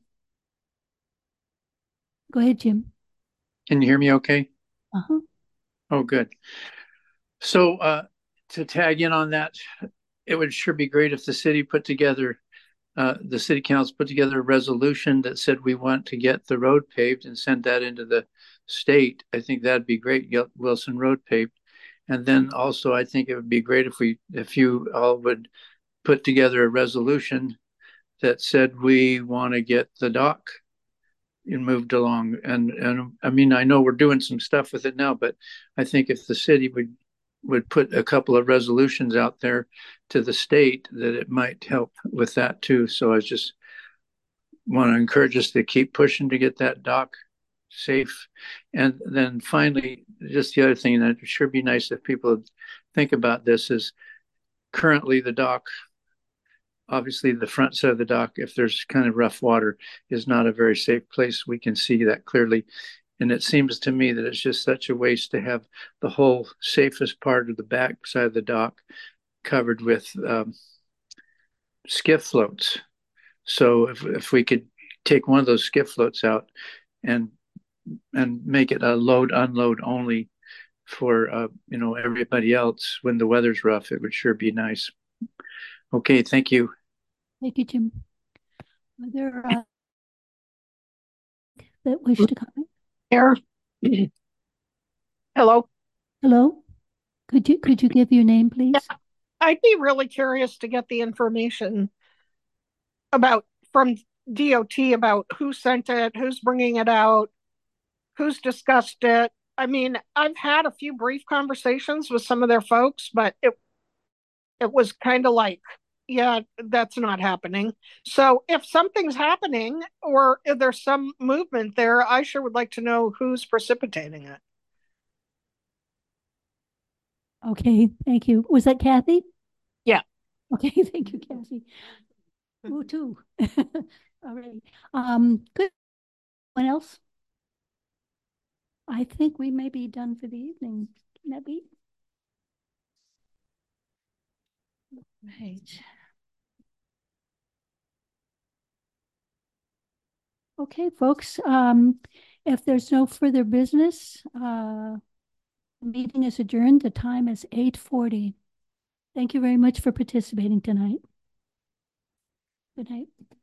Go ahead, Jim. Can you hear me okay? Uh-huh. Oh, good. So uh, to tag in on that, it would sure be great if the city put together, uh, the city council put together a resolution that said we want to get the road paved and send that into the state. I think that'd be great, get Wilson Road paved. And then also I think it would be great if we, if you all would put together a resolution that said we want to get the dock moved along. And, and I mean, I know we're doing some stuff with it now, but I think if the city would, would put a couple of resolutions out there to the state, that it might help with that too. So I just want to encourage us to keep pushing to get that dock safe. And then finally, just the other thing that would sure be nice if people would think about this is currently the dock, obviously the front side of the dock, if there's kind of rough water, is not a very safe place. We can see that clearly. And it seems to me that it's just such a waste to have the whole safest part of the back side of the dock covered with um, skiff floats. So if, if we could take one of those skiff floats out and and make it a load unload only for uh, you know, everybody else when the weather's rough, it would sure be nice. Okay, thank you. Thank you, Jim. Are there uh, that wish to comment? Here. Hello. Hello? Could you could you give your name, please? Yeah, I'd be really curious to get the information about from D O T about who sent it, who's bringing it out, who's discussed it. I mean, I've had a few brief conversations with some of their folks, but it it was kind of like, yeah, that's not happening. So if something's happening or if there's some movement there, I sure would like to know who's precipitating it. Okay, thank you. Was that Kathy? Okay, thank you, Kathy. Ooh, too. All right. Um, good. Anyone else? I think we may be done for the evening. Can that be? Right. Okay, folks. Um, if there's no further business, uh, the meeting is adjourned. The time is eight forty. Thank you very much for participating tonight. Good night.